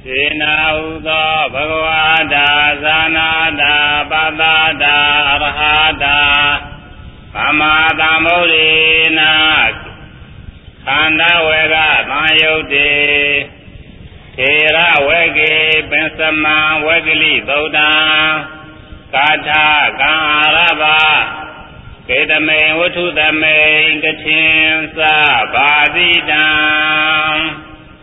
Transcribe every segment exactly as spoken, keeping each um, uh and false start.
Sena Udo Bhagavada Zanada Padada Arhada Pamada Mulina Khanda Vega Mayode Thera Vegi Pensama Vegli Buddha Kata Garaba Kedame Utudame Gachinsa Badidam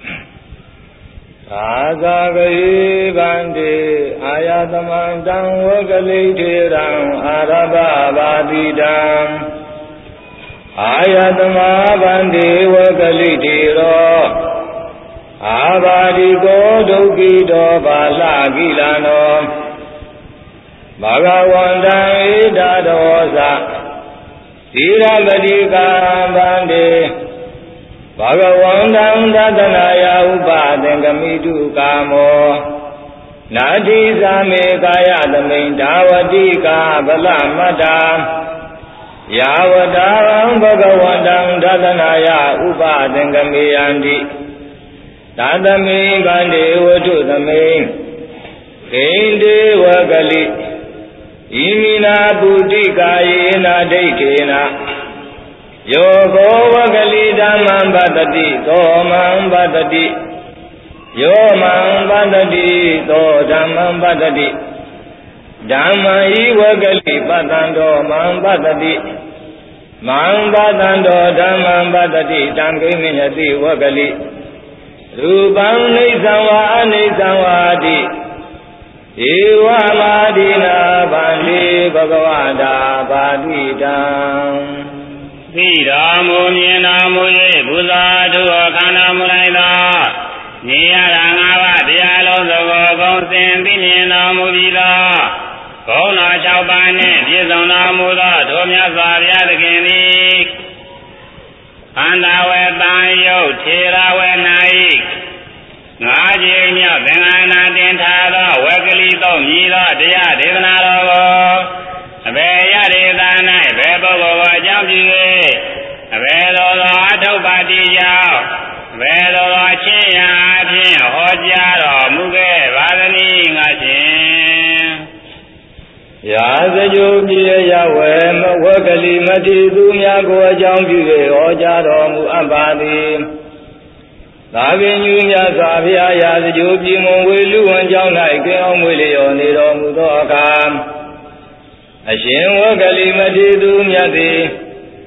Azagahi Bandi Ayatamandam Vagalitiram Araba Badidam Ayatama Bandi Vagalitiro Abadigo Dukido Bala Gilano Bhagavanda Idadosa Sirabadika Bandi Bhagavandam Dadanaya Upadengamitu Kamo Nadi Same Kaya Damin Davadika Balamada Yavadaram Bhagavandam Dadanaya Upadengamiyandi Dadami Bandi Vatudami Kendi Vagali Imina Buddhika Yena Deitina Yogo Vagali Dhammam Bhattati Tomam Bhattati Yomam Bhattati To Dhammam Bhattati Dhammai Vagali Bhattando Mam Bhattati Mam Bhattando Dhammam Bhattati Dhammai Vagali Rupam Nisava Nisavadi Eva Madina Bandi Bhagavada Badidam Vidamo Ninamuye Buddha to Akana Mulaila Niarangava Dialo the Gonsin Binina Mudila Kona Chabane Dizona Muda Tomia Zaria the Gini Andawe Bayo Tira Wenaik Najinia Bengana Dentara Wagalito Mira Dia Divanaro Beya Dana Bebo Jambi Velo Adobadija Velo Chia Hojaro Muge Vadani Ngajin Yazajubi Yahweh Wakali Mati Dumya Go Jambi Hojaro Muambadi Lavinu Savia Yazajubi Mwilu and Jana Kim Willion Nido Mudoka Ashin Wakali Mati Dumyati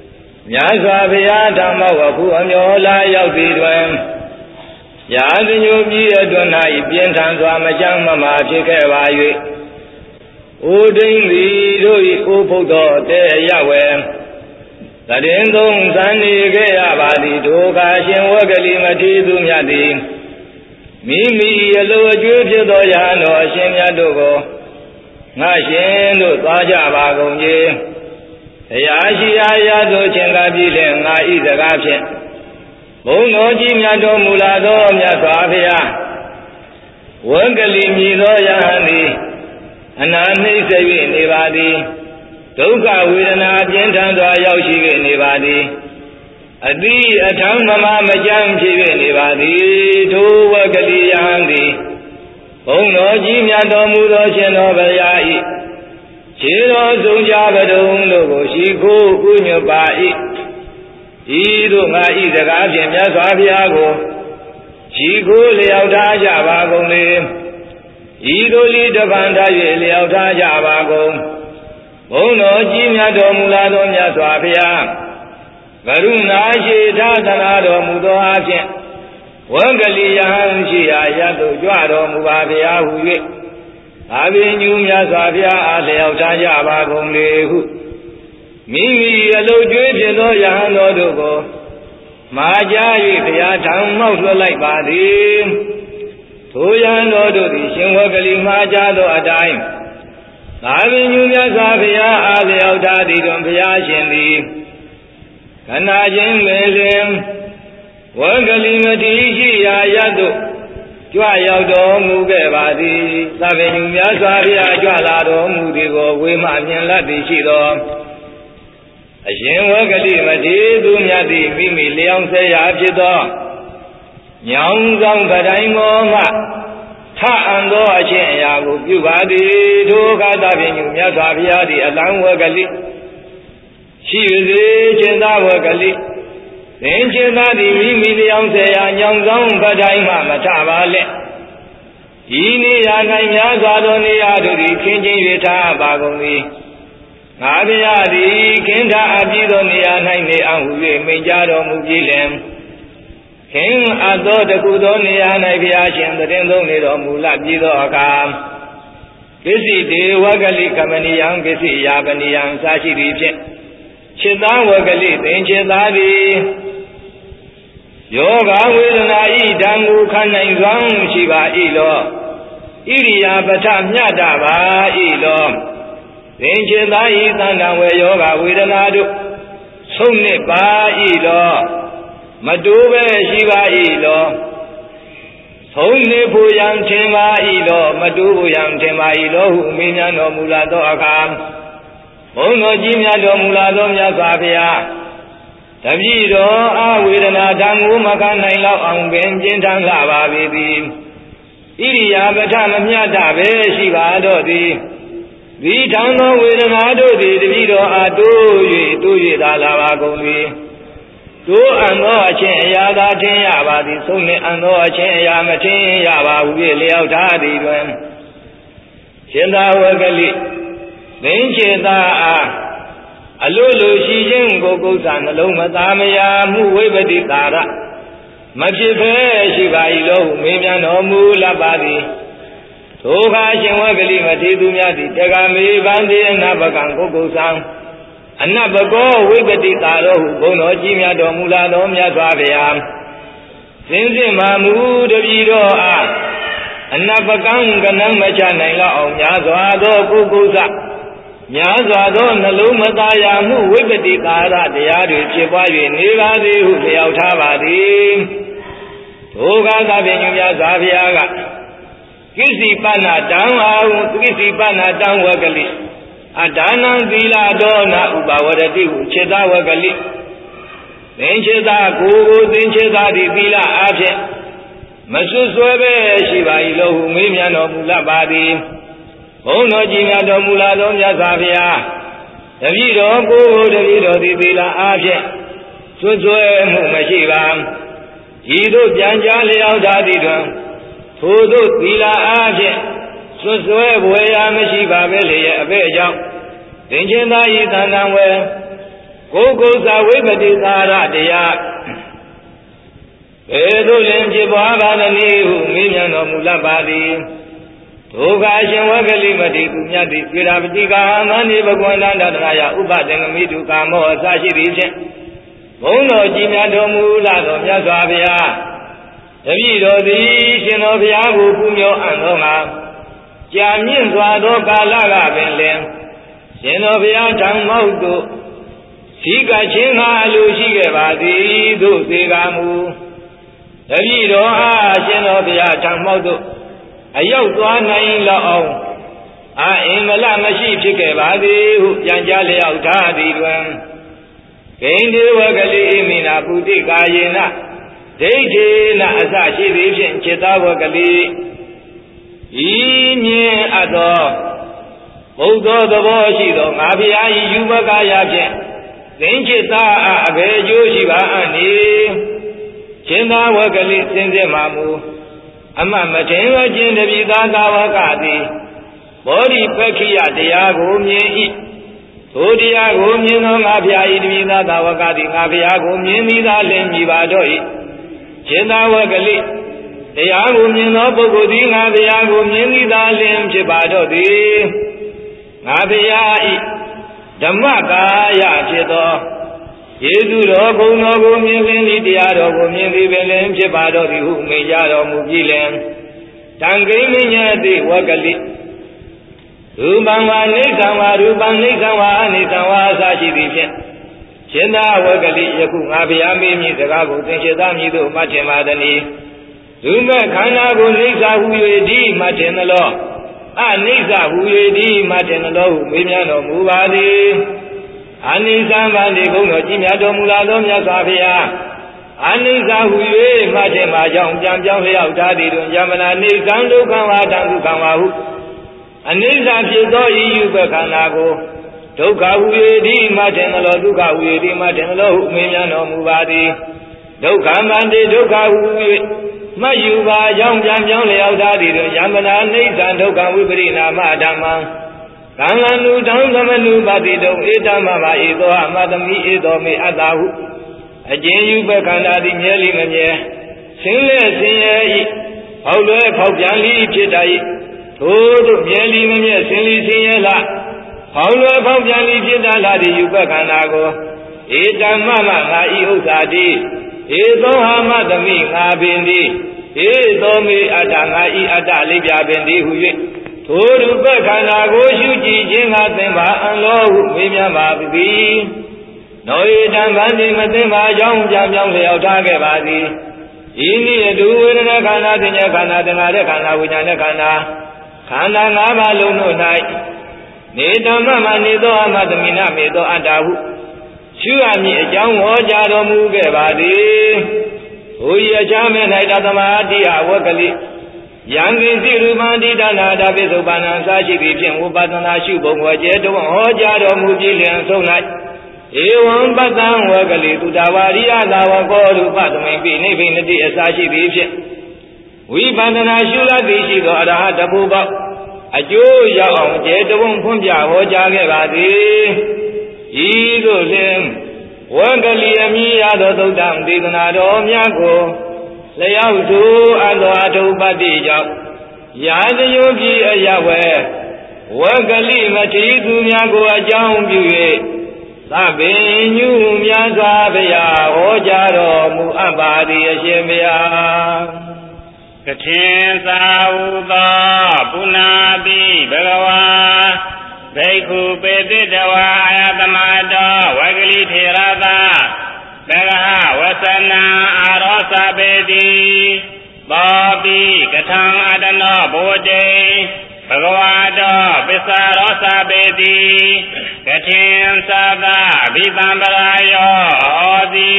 Yazavia Damawaku Amyola Yaudidwem Yazinu Adona Ibian Tanzamajang Mama Chikevayu Udin Vidui Upudo Te Yahweh Tadindung Sani Gayabadi Toka Shin Wakali Mati Dumyati Mimi Yellow Jupido Yano Shin Yadogo Nashin Taja Bagonji Yashia do Chengabi Na Izagapin Bonoji Miado Mulado Miatavia Wangali Mido Yahani Anani Sevi Nivadi Toka Vidana Jentando Yoshi Nivadi Adi Atam Mama Majam Chivi Nivadi To Wakali Yahandi Bonoji Miado Mudo Chenovayai Chiro Sunjabadum Logo Shiko Unyabai Ido Ma Izagapin Yasaviago Shiko Leauta Javagone Ido Lida Banda Leauta Javago Bono Jimia Domulado Yasavia Varuna Shita Tanado Mudo Akin Wangali Yan Shia Yato Juado Mubavia Huye Avinu Yasavia Aleauta Javagone Mimi Yellow Jupido Yano Dogo Majayi Piatam Mouth like Badi Toyano Dodi Shinwakali Majado Adaim Avinu Yasavia Aleauta Didum Piashindi Kanajin Melim Wangali Madishi Yado Jwayado Mugevadi Savinu Yasavia Jwalado Mudigo Wiman Ladichido Ashin Wakali Madi Dumyati Mimi Leon Say Abjito Nyang Zang Padai Mo Ma ထအံသောအချင်းအရာကိုပြုပါသည်ဒုက္ခသဖြင့်ညမြတ်စွာဘုရားသည်အလံဝကလိရှိစေခြင်းသာဝကလိသင်ခြင်းသာသည်မိမိလျောင်းစေရာညောင်ဆောင်ပတိုင်းမှမထပါလဲဤနေရာ၌များစွာသောနေရာတို့သည်ခင်းကျင်း၍ထားပါကုန်သည်ငါဘုရားသည်ခင်းထားအပ်ပြီးသောနေရာ၌နေအောင်ဟူ၍မိန့်ကြားတော်မူပြီးလျှင်ခင်းအပ်သောတခုသောနေရာ၌ဘုရားရှင်တည်သုံးနေတော်မူလပြီးသောအခါကိစ္စတေဝကလိကမဏိယံကိစ္စယာပနိယံစာရှိသည်ဖြင့်ခြေသားဝကလိသင်ခြေသားသည်ယောဂဝေဒနာဤဓမ္မကိုခံနိုင်စွမ်းရှိပါ၏လောဣရိယာပထမြတ်တာပါ၏လောသင်ခြေသားဤသံဃဝေယောဂဝေဒနာတို့ဆုံးနှစ်ပါ၏လောမတိုးပဲရှိပါ၏လောဆုံးနေဖို့ရန်ထင်ပါ၏လောမတိုးဖို့ရန်ထင်ပါ၏လောဟုအမိညာတော်မူလာသောအခါဘုန်းတော်ကြီးများတော်မူလာသောမြတ်စွာဘုရားတပည့်တော်အဝေဒနာဓမ္မကိုမခံနိုင်လောက်အောင်ပင်ကျင့်ထမ်းလာပါပြီဣရိယာပထမမြတ်တာပဲရှိပါတော့သည်ဒီထံသောဝေဒနာတို့သည်တပည့်တော်အားတိုး၍တိုး၍သာလာပါကုန်သည်တိုးအံသောအချင်းအရာသာထင်ရပါသည်ဆုံးနှင့်အံသောအချင်းအရာမထင်ရပါဟု၍လျောက်ထားသည်တွင်ရှင်သာဝကလိသင်္ချေသာအားအလိုလိုရှိခြင်းကိုကုသနှလုံးမသားမယာမှုဝိပတိတာရမဖြစ်ဖဲရှိပါ၏လို့မေးမြန်းတော်မူလပ်ပါသည်ထိုအခါရှင်ဝကလိမထေသူများသည်တက္ကမေဗန္တိအနပကံကိုကုသံအနပကောဝိပတိတာရောဟုဘုန်းတော်ကြီးများတော်မူလာတော်မြတ်စွာဘုရားစင်စစ်မှမူတပြီတော်အားအနပကံကနံမချနိုင်လောက်အောင်များစွာသောကိုကုသများစွာသောနှလုံးမသားရမှုဝိပတိကာရတရားတွေဖြစ်ပွား၍နေပါသည်ဟုလျှောက်ထားပါသည်ထိုကားသာဖြင့်မြတ်စွာဘုရားကကိစီပဏတံအာဟုကိစီပဏတံဝကလိအဒါနံသီလဒေါနာဥပဝရတိဟုခြေသာဝကလိသင်ခြေသာကိုယ်ကိုသင်ခြေသာသည်သီလအားဖြင့်မဆွဆွဲပဲရှိပါ၏လို့ဟုမေးမြန်းတော်မူလပ်ပါသည်ဘုန်းတော်ကြီးများတော်မူလာသောမြတ်စွာဘုရားတပည့်တော်ကိုယ်ကိုတပည့်တော်သည်သီလအားဖြင့်ဆွဆွဲမှုမရှိပါဤသို့ပြန်ကြားလျောက်ထားသည်တွင်ထိုသို့သီလအားဖြင့်ဆွဆွဲဘွယ်ရာမရှိပါပဲလေရဲ့အဘဲ့ကြောင့်သင်္ချင်သာဤသန္တံဝေကိုယ်ကိုယ်စာဝိပတိသာရတရားဘယ်သို့လင်ဖြစ်ပွားပါသနည်းဟုမေးမြန်းတော်မူလပ်ပါသည်ဒုက္ခရှင်ဝကလိမတိသူမြတ်တိပြေရာပတိကာမဏိဘဂဝန္တန္တရာယဥပသင်္ကမိတုကာမောအစရှိသည်ဖြင့်ဘုန်းတော်ကြီးများတော်မူလာတော်မြတ်စွာဘုရားတပည့်တော်သည်ရှင်တော်ဘုရားကိုပူမျောအံ့သောငါကြာမြင့်စွာသောကာလကပင်လင်ရှင်တော်ဘုရားထံမောက်သို့စီကချင်းငါအလိုရှိခဲ့ပါသည်သို့စေကာမူတပည့်တော်အားရှင်တော်ဘုရားထံမောက်သို့အရောက်သွားနိုင်လောက်အောင်အာအင်္ဂလမရှိဖြစ်ခဲ့ပါသည်ဟုပြန်ကြားလျောက်ထားသည်တွင်ဂိန္ဒေဝကလိဣမိနာပုတိကာယေနဒိဋ္ဌေနအစရှိသည်ဖြင့်จิตဝကလိဤမြင်အပ်သောဘုဒ္ဓသဘောရှိသောငါဘုရား၏ယူပကာယဖြင့်သင်္จิตအဘယ်ကျိုးရှိပါအံ့နည်းจิตဝကလိစင်စစ်မှမူအမမထင်ဝခြင်းတပိသာသာဝကသည်ဘောဓိပက္ခိယတရားကိုမြင်၏ထိုတရားကိုမြင်သောငါဘုရား၏တပိသာသာဝကသည်ငါဘုရားကိုမြင်ပြီးသားလင်မြည်ပါတော့၏จิตဝကလိတရားကိုမြင်သောပုဂ္ဂိုလ်သည်ငါဘုရားကိုမြင်ပြီးသားလင်ဖြစ်ပါတော့သည်ငါဘုရား၏ဓမ္မကာယဖြစ်သောယေရှုတော်ဘုံတော်ကိုမြင်လင်းသည်တရားတော်ကိုမြင်သည်ပင်လင်ဖြစ်ပါတော့သည်ဟုမိန့်ကြတော်မူပြီးလင်တံခိမညတိဝကလိရူပံဝါနိသံဝါရူပံနိသံဝါအနိသံဝါအစရှိသည်ဖြင့်ရှင်သာဝကလိယခုငါဘုရားမေးမြည်စကားကိုသင်္ချေသားမည်သို့မှတ်ထင်ပါသည်။ဒုမဲ့ခန္ဓာကိုနိစ္စဟူ၍ဒီမှတ်ထင်သလောအနိစ္စဟူ၍ဒီမှတ်ထင်သလောဟုမေးမြန်းတော်မူပါသည်။အနိစ္စံဗန္တိဘုန်းတော်ကြီးမြတ်တော်မူလာသောမြတ်စွာဘုရားအနိစ္စဟု၍မှတ်ခြင်းမှာကြောင့်ပြန်ပြောင်းလျောက်ထားသည်တွင်ယမနာနေကံဒုက္ခဝါတံဒုက္ခဝါဟုအနိစ္စဖြစ်သောဤယူပခန္ဓာကိုဒုက္ခဟု၍ဒီမှတ်ခြင်းလောဒုက္ခဟု၍ဒီမှတ်ခြင်းလောဟုအမေးမြန်းတော်မူပါသည်ဒုက္ခမန္တေဒုက္ခဟု၍မှတ်ယူပါကြောင့်ပြန်ပြောင်းလျောက်ထားသည်တွင်ယမနာနိစ္စဒုက္ခဝိပရိနာမဓမ္မံကံလနုတံသမနုပါတိတုံဧတမမဧသောအမတမိဧသောမေအတ္တဟုအကျဉ်းယူပခန္ဓာသည်မြဲလိမမြဲဆင်းလဲဆင်းရဲ၏ဖောက်လွဲဖောက်ပြန်လိဖြစ်တတ်၏ထိုသို့မြဲလိမမြဲဆင်းလိဆင်းရဲလားဖောက်လွဲဖောက်ပြန်လိဖြစ်တတ်လာသည်ယူပခန္ဓာကိုဧတမမငါဤဥစ္စာတိဧသောဟာမတမိငါပင်သည်ဧသောမေအတ္တငါဤအတ္တလေးပြပင်သည်ဟု၍ထိုရူပခန္ဓာကိုရှုကြည့်ခြင်းကသင်္ဘာအံလောဟုမေးမြန်းပါသည်နောဧတံဗန္တိမသိပါကြောင်းကြောင်းကြောင်းလျောက်ထားခဲ့ပါသည်ဤနည်းအတူဝေဒနာခန္ဓာသင်္ညာခန္ဓာသင်္ခါရခန္ဓာဝိညာဉ်ခန္ဓာခန္ဓာ၅ပါးလုံးတို့၌နေဓမ္မမနေသောအမသမိနမေသောအတ္တဟုရှုအမည်အကြောင်းဟောကြားတော်မူခဲ့ပါသည်ဟိုရချမ်းမဲ့၌တသမအတိအဝကလိယံကိစီရူပံတိတနာတာပိစုပ္ပန္နစာရှိသည်ဖြင့်ဝိပဿနာရှုပုံကိုကျေတဝဟောကြားတော်မူပြီးလျှင်ဆုံး၌ဧဝံပတ္တံဝကလိသူတဝါရိယသာဝကောရူပသမိန်ပိနိဗ္ဗိနတိအစာရှိသည်ဖြင့်ဝိပဿနာရှုလသည်ရှိသောအရဟတဘုဘောအကျိုးရောက်အောင်ကျေတဝဖွင့်ပြဟောကြားခဲ့ပါသည်ဤသို့လျှင်ဝကလိအမည်ရသောသုတ္တံဒေသနာတော်များကိုလျောက်သူအသောအထုပတ္တိကြောင့်ရာဇယုပြည်အယဝဲဝကလိမတိသူများကိုအကြောင်းပြု၍သဗ္ဗညုများစွာဘုရားဟောကြားတော်မူအပ်ပါသည်အရှင်ဘုရားကထင်သာဟုသောပုဏ္ဏတိဘဂဝါဘိက္ခုပေတိတဝါအာယတမတောဝကလိထေရသာသဂဟဝသနံအာရောစပေတိသောပိကထံအတနောဘောတေဘဂဝါတောပစ္ဆာရောစပေတိကထင်သာသာအဘိသံပရာယောဟောတိ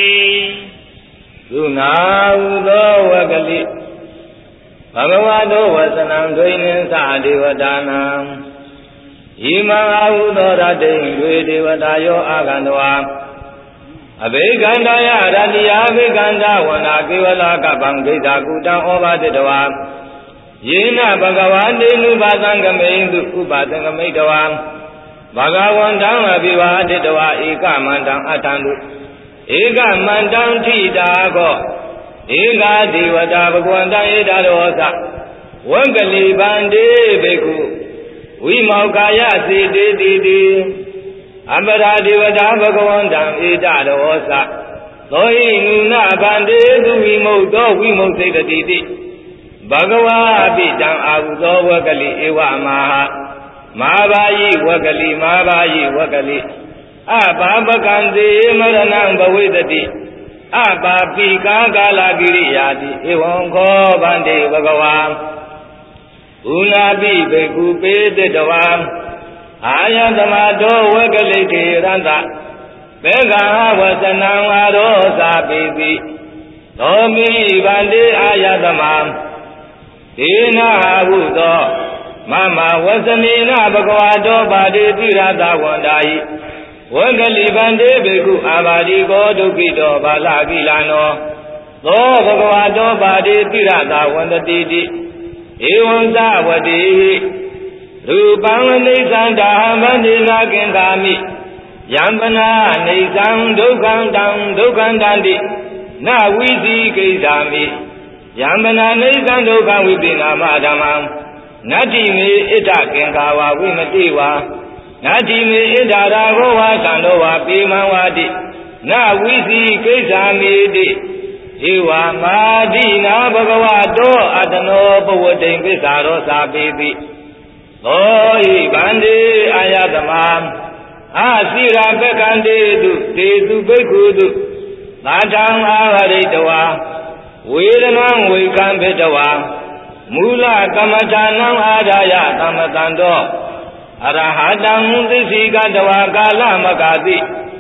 သုနာဟုသောဝကလိဘဂဝါတောဝသနံဒွိနိသဒေဝတာနံဣမံအာဟုသောရတိန်တွေဒေဝတာယောအာဂန္တဝါအဘိကန္တယရတိယအဘိကန္တဝနာကေဝလာကပံဂိတာကုတံဩဘာတိတဝါယေနဘဂဝါတေနုပါသံဂမိန်တုဥပါသံဂမိတဝါဘဂဝန္တံအဘိဝါတိတဝါဧကမန္တံအတံတုဧကမန္တံထိတာကောဧကဒေဝတာဘဂဝန္တံဧတာရောသဝကလိဗန္တိဘေကုဝိမောကာယစေတေတိတိအပရာဒေဝတာဘဂဝန္တံဧတရောသသောဟိနုနဗန္တိသူဝိမုတ်သောဝိမုတ်စိတတိတိဘဂဝါပိတံအာဟုသောဝကလိဧဝမဟာမဟာဘာယိဝကလိမဟာဘာယိဝကလိအဘာပကံသေမရဏံဘဝိတတိအဘာပိကာကာလကိရိယာတိဧဝံခောဗန္တိဘဂဝါဥနာပိဘေကုပေတတဝါအာယတမတောဝကလိတေရန္တဘေကံဝသနံဝါရောစာပိတိသောမိဗန္တိအာယတမဒေနာဟုသောမမဝသနေနဘဂဝါတောပါတိတိရတဝန္တာယိဝကလိဗန္တိဘေကုအာဘာတိကောဒုက္ခိတောဘာလကိလနောသောဘဂဝါတောပါတိတိရတဝန္တတိတိဧဝံသဝတိရူပံနိစ္စံဓမ္မနိနာကင်္ကာမိယံပနာနိစ္စံဒုက္ခံတံဒုက္ခံတံတိနဝိသီကိစ္ဆာမိယံပနာနိစ္စံဒုက္ခံဝိပိနာမဓမ္မံနတ္တိမေဣဒ္ဓကင်္ကာဝဝိမတိဝါနတ္တိမေဣဒ္ဓရာဂောဝါသံတော်ဝါပေမံဝါတိနဝိသီကိစ္ဆာမိတိဧဝမာတိနာဘဂဝတောအတနောပဝတိံပစ္ဆာရောစာပေတိသောဟိဗန္တိအာယတမအာစီရာပကံတေတုတေတုဘိက္ခုတုသာထံအာဟရိတဝါဝေဒနံဝေကံဘေတဝါမူလကမ္မဌာနံအာဒါယသမတံတောအရဟတံသစ္စိကတဝါကာလမကာတိယ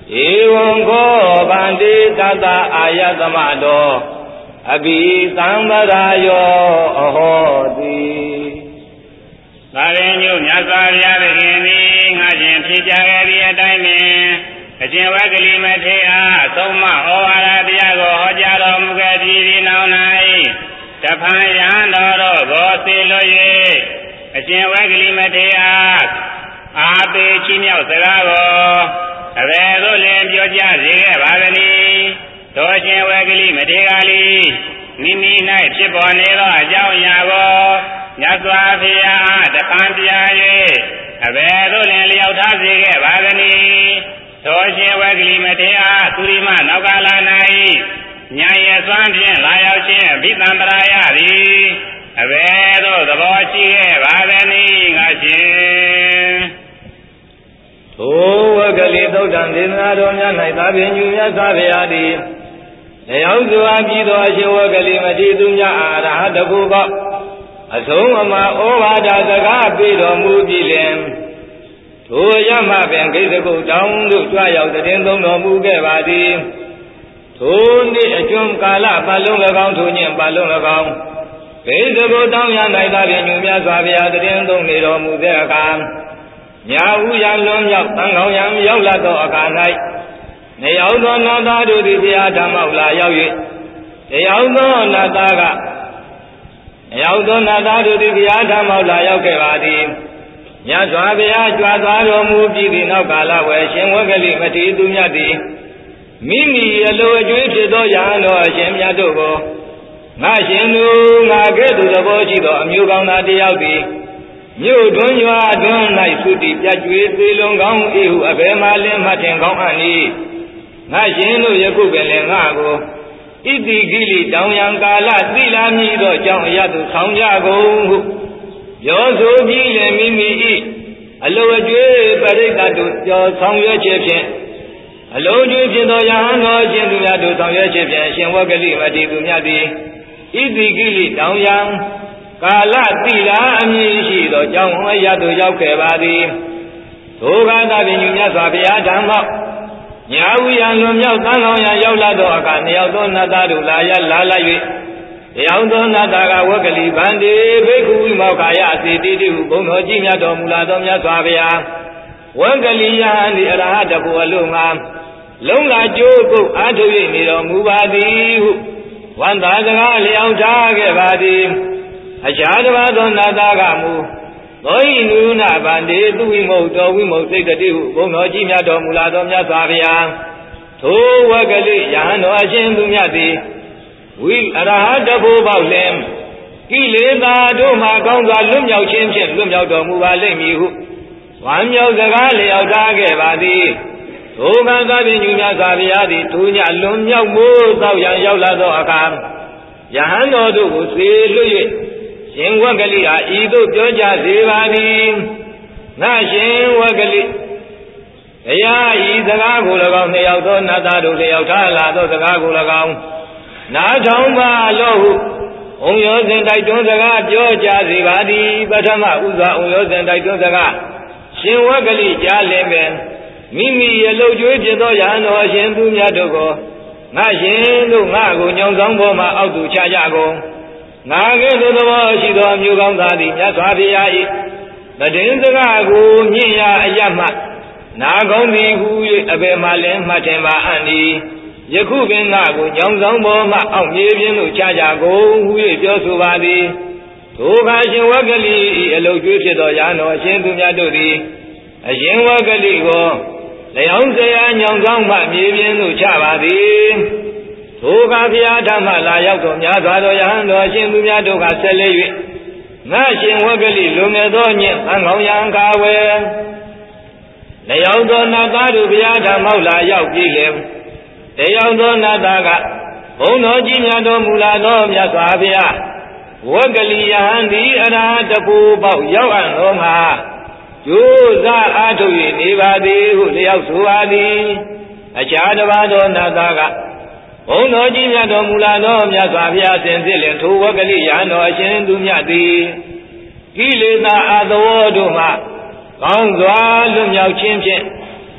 ဧဝံခောဗန္တိတတအာယသမတောအဘိသံဗရာယောအဟောတိသာရင်ညုမြတ်စွာဘုရားသခင်သည်ငါချင်းဖြစ်ကြခဲ့သည့်အတိုင်းပင်အရှင်ဝဂလိမထေရအားသုံးမဩဝါဒတရားကိုဟောကြားတော်မူခဲ့ပြီးဒီနောက်၌တဖန်ယံတော်တို့ကိုသိလွ၍အရှင်ဝဂလိမထေရအားအာပေချီးမြှောက်စကားကိုအဘယ်သို့လင်ပြောကြားစေခဲ့ပါသနည်းသောရှင်ဝဂလိမထေရလီမိမိ၌ဖြစ်ပေါ်နေသောအကြောင်းအရာကိုမြတ်စွာဘုရားအားတဖန်ပြ၍အဘယ်သို့လင်လျောက်ထားစေခဲ့ပါသနည်းသောရှင်ဝဂလိမထေရအားသုရိမနောက်ကလာ၌ဉာဏ်ရစွမ်းဖြင့်လာရောက်ခြင်းအဘိသံပရာယသည်အဘယ်သို့သဘောရှိခဲ့ပါသနည်းငါရှင်ထိုဝဂလိသုတ်တံဒေသနာတော်များ၌သာပင်ယူမြတ်စွာဘုရားသည်တရားစွာပြီးသောအရှင်ဝဂလိမထေရသူများအာရဟတပုဂ္ဂိုလ်အဆုံးအမဩဝါဒစကားပေးတော်မူပြီးလင်ထိုရမပင်ကိစ္စကုတ်တောင်းတို့ကြွရောက်တဲ့သုံးတော်မူခဲ့ပါသည်ထိုနေ့အကျွမ်းကာလပတ်လုံး၎င်းထိုညင်ပတ်လုံး၎င်းကိစ္စကုတ်တောင်းရ၌သာပင်ညူမြတ်စွာဘုရားတည်သုံးနေတော်မူတဲ့အခါညာဥရလွန်မြောက်တန်ခေါင်ရံရောက်လာသောအခါ၌နေရောက်သောနတ်သားတို့သည်ဘုရားဓမ္မောက်လာရောက်၍တရားသောနတ်သားကရောက်သောနတ်သားတို့သည်ဘုရားဓမ္မောက်လာရောက်ခဲ့ပါသည်မြတ်စွာဘုရားကြွားသွားတော်မူပြီးသည့်နောက်ကာလဝယ်ရှင်ဝဂလိမထေရသူမြတ်သည်မိမိအလိုအကျွေးဖြစ်သောယဟန်တော်အရှင်မြတ်တို့ကိုငါရှင်တို့ငါကဲ့သို့သဘောရှိသောအမျိုးကောင်းသားတယောက်သည်မြို့တွင်ရွာတွင်၌သုတိပြတ်ကျွေးသေးလုံးကောင်း၏ဟုအဘယ်မှလင်းမှထင်ကောင်းအံ့၏ငါရှင်တို့ယခုပင်လည်းငါကိုဣတိကိလိတောင်ယံကာလသီလာမည်သောကြောင့်အရသူဆောင်ကြကုန်ဟုပြောဆိုပြီးလည်းမိမိ၏အလိုအကျွေးပရိသတ်တို့ကြောဆောင်ရွက်ခြင်းဖြင့်အလိုအကျွေးဖြစ်သောယဟန်တော်ရှင်သူများတို့ဆောင်ရွက်ခြင်းဖြင့်ရှင်ဝဂလိမထေရသူများသည်ဣတိကိလိတောင်ယံကာလတိလာအမည်ရှိသောကြောင့်အရသူရောက်ခဲ့ပါသည်ထိုကသာပင်ညမြတ်စွာဘုရားဓမ္မောညာဥယံလွန်မြောက်သံဃောင်ရရောက်လာသောအခါနှစ်ယောက်သောနတ်သားတို့လာရလာလိုက်၍တရားသောနတ်သားကဝဂလိဗန္တိဘိက္ခုဝိမောက္ခယစေတိတိဟုဘုန်းတော်ကြီးမြတ်တော်မူလာသောမြတ်စွာဘုရားဝဂလိယဟန်ဒီအရဟတပုအလုံးငါလုံးလာကြိုးကုတ်အားထုတ်၍နေတော်မူပါသည်ဟုဝန္တာစကားလျောက်ထားခဲ့ပါသည်အခြားတစ်ပါးသောနတ်သားကမူသောဤနုနာဗန္တိသူဝိမုတ်တော်ဝိမုတ်စိတ်တိဟုဘုန်းတော်ကြီးမြတ်တော်မူလာသောမြတ်စွာဘုရားထိုဝဂလိယဟန်တော်အရှင်သူမြတ်သည်ဝိအရဟတဘိုးပေါလင်ကိလေသာတို့မှကောင်းစွာလွတ်မြောက်ခြင်းဖြင့်လွတ်မြောက်တော်မူပါလိမ့်မည်ဟုဝမ်းမြောက်စကားလျောက်ထားခဲ့ပါသည်ထိုကံသာဖြင့်ညမြတ်စွာဘုရားသည်ထိုညလွန်မြောက်မိုးသောရန်ရောက်လာသောအခါယဟန်တော်တို့ကိုစေလွတ်၍ရှင်ဝဂလိအားဤသို့ပြောကြစေပါသည်ငါရှင်ဝဂလိတရားဤစကားကို၎င်းနှစ်ယောက်သောနတ်သားတို့လျောက်ထားလာသောစကားကို၎င်းနားထောင်ပါလောဟုဩယောဇဉ်တိုက်တွန်းစကားပြောကြစေပါသည်ပထမဥစွာဩယောဇဉ်တိုက်တွန်းစကားရှင်ဝဂလိကြားလင်ပင်မိမိရဲ့လှုပ်ကြွေးဖြစ်သောယဟန်တော်ရှင်သူများတို့ကိုငါရှင်တို့ငါကိုညောင်ဆောင်ပေါ်မှအောက်သို့ချကြကုန်ငါကဲ့သို့သဘောရှိသောမျိုးကောင်းသားသည်မြတ်စွာဘုရား၏တည်င်းစကားကိုမြင့်ရာအရမှနာကောင်းသည်ဟု၍အဘယ်မှလည်းမှတ်ထင်ပါအံ့၏ယခုပင်ငါကိုညောင်ဆောင်ပေါ်မှအောက်မြေပြင်သို့ချကြကုန်ဟု၍ပြောဆိုပါသည်ထိုအခါရှင်ဝဂလိ၏အလုတ်ကျွေးဖြစ်သောယဟန်တော်အရှင်သူများတို့သည်အရှင်ဝဂလိကိုလျောင်းစရာညောင်ဆောင်မှမြေပြင်သို့ချပါသည်ထိုကဘုရားဓမ္မလာရောက်တော်များစွာသောယဟန်တော်အရှင်သူများတို့ကဆက်လက်၍ငါရှင်ဝဂလိလုံငယ်သောညင်သံဃောင်ယံကာဝယ်လျောင်းသောနတ်သားတို့ဘုရားဓမ္မောက်လာရောက်ပြီလေတရားသောနတ်သားကဘုန်းတော်ကြီးများတော်မူလာသောမြတ်စွာဘုရားဝဂလိယဟန်သည်အရဟတပုပေါရောက်အံ့သောငါကျိုးစားအားထုတ်၍နေပါသည်ဟုလျောက်ဆိုပါသည်အခြားတစ်ပါးသောနတ်သားကဘုန်းတော်ကြီးမြတ်တော်မူလာသောမြတ်စွာဘုရားစင်စစ်လင်ထိုဝဂလိယဟန်တော်အရှင်သူမြတ်သည်ကိလေသာအသဝတို့မှကောင်းစွာလွတ်မြောက်ခြင်းဖြင့်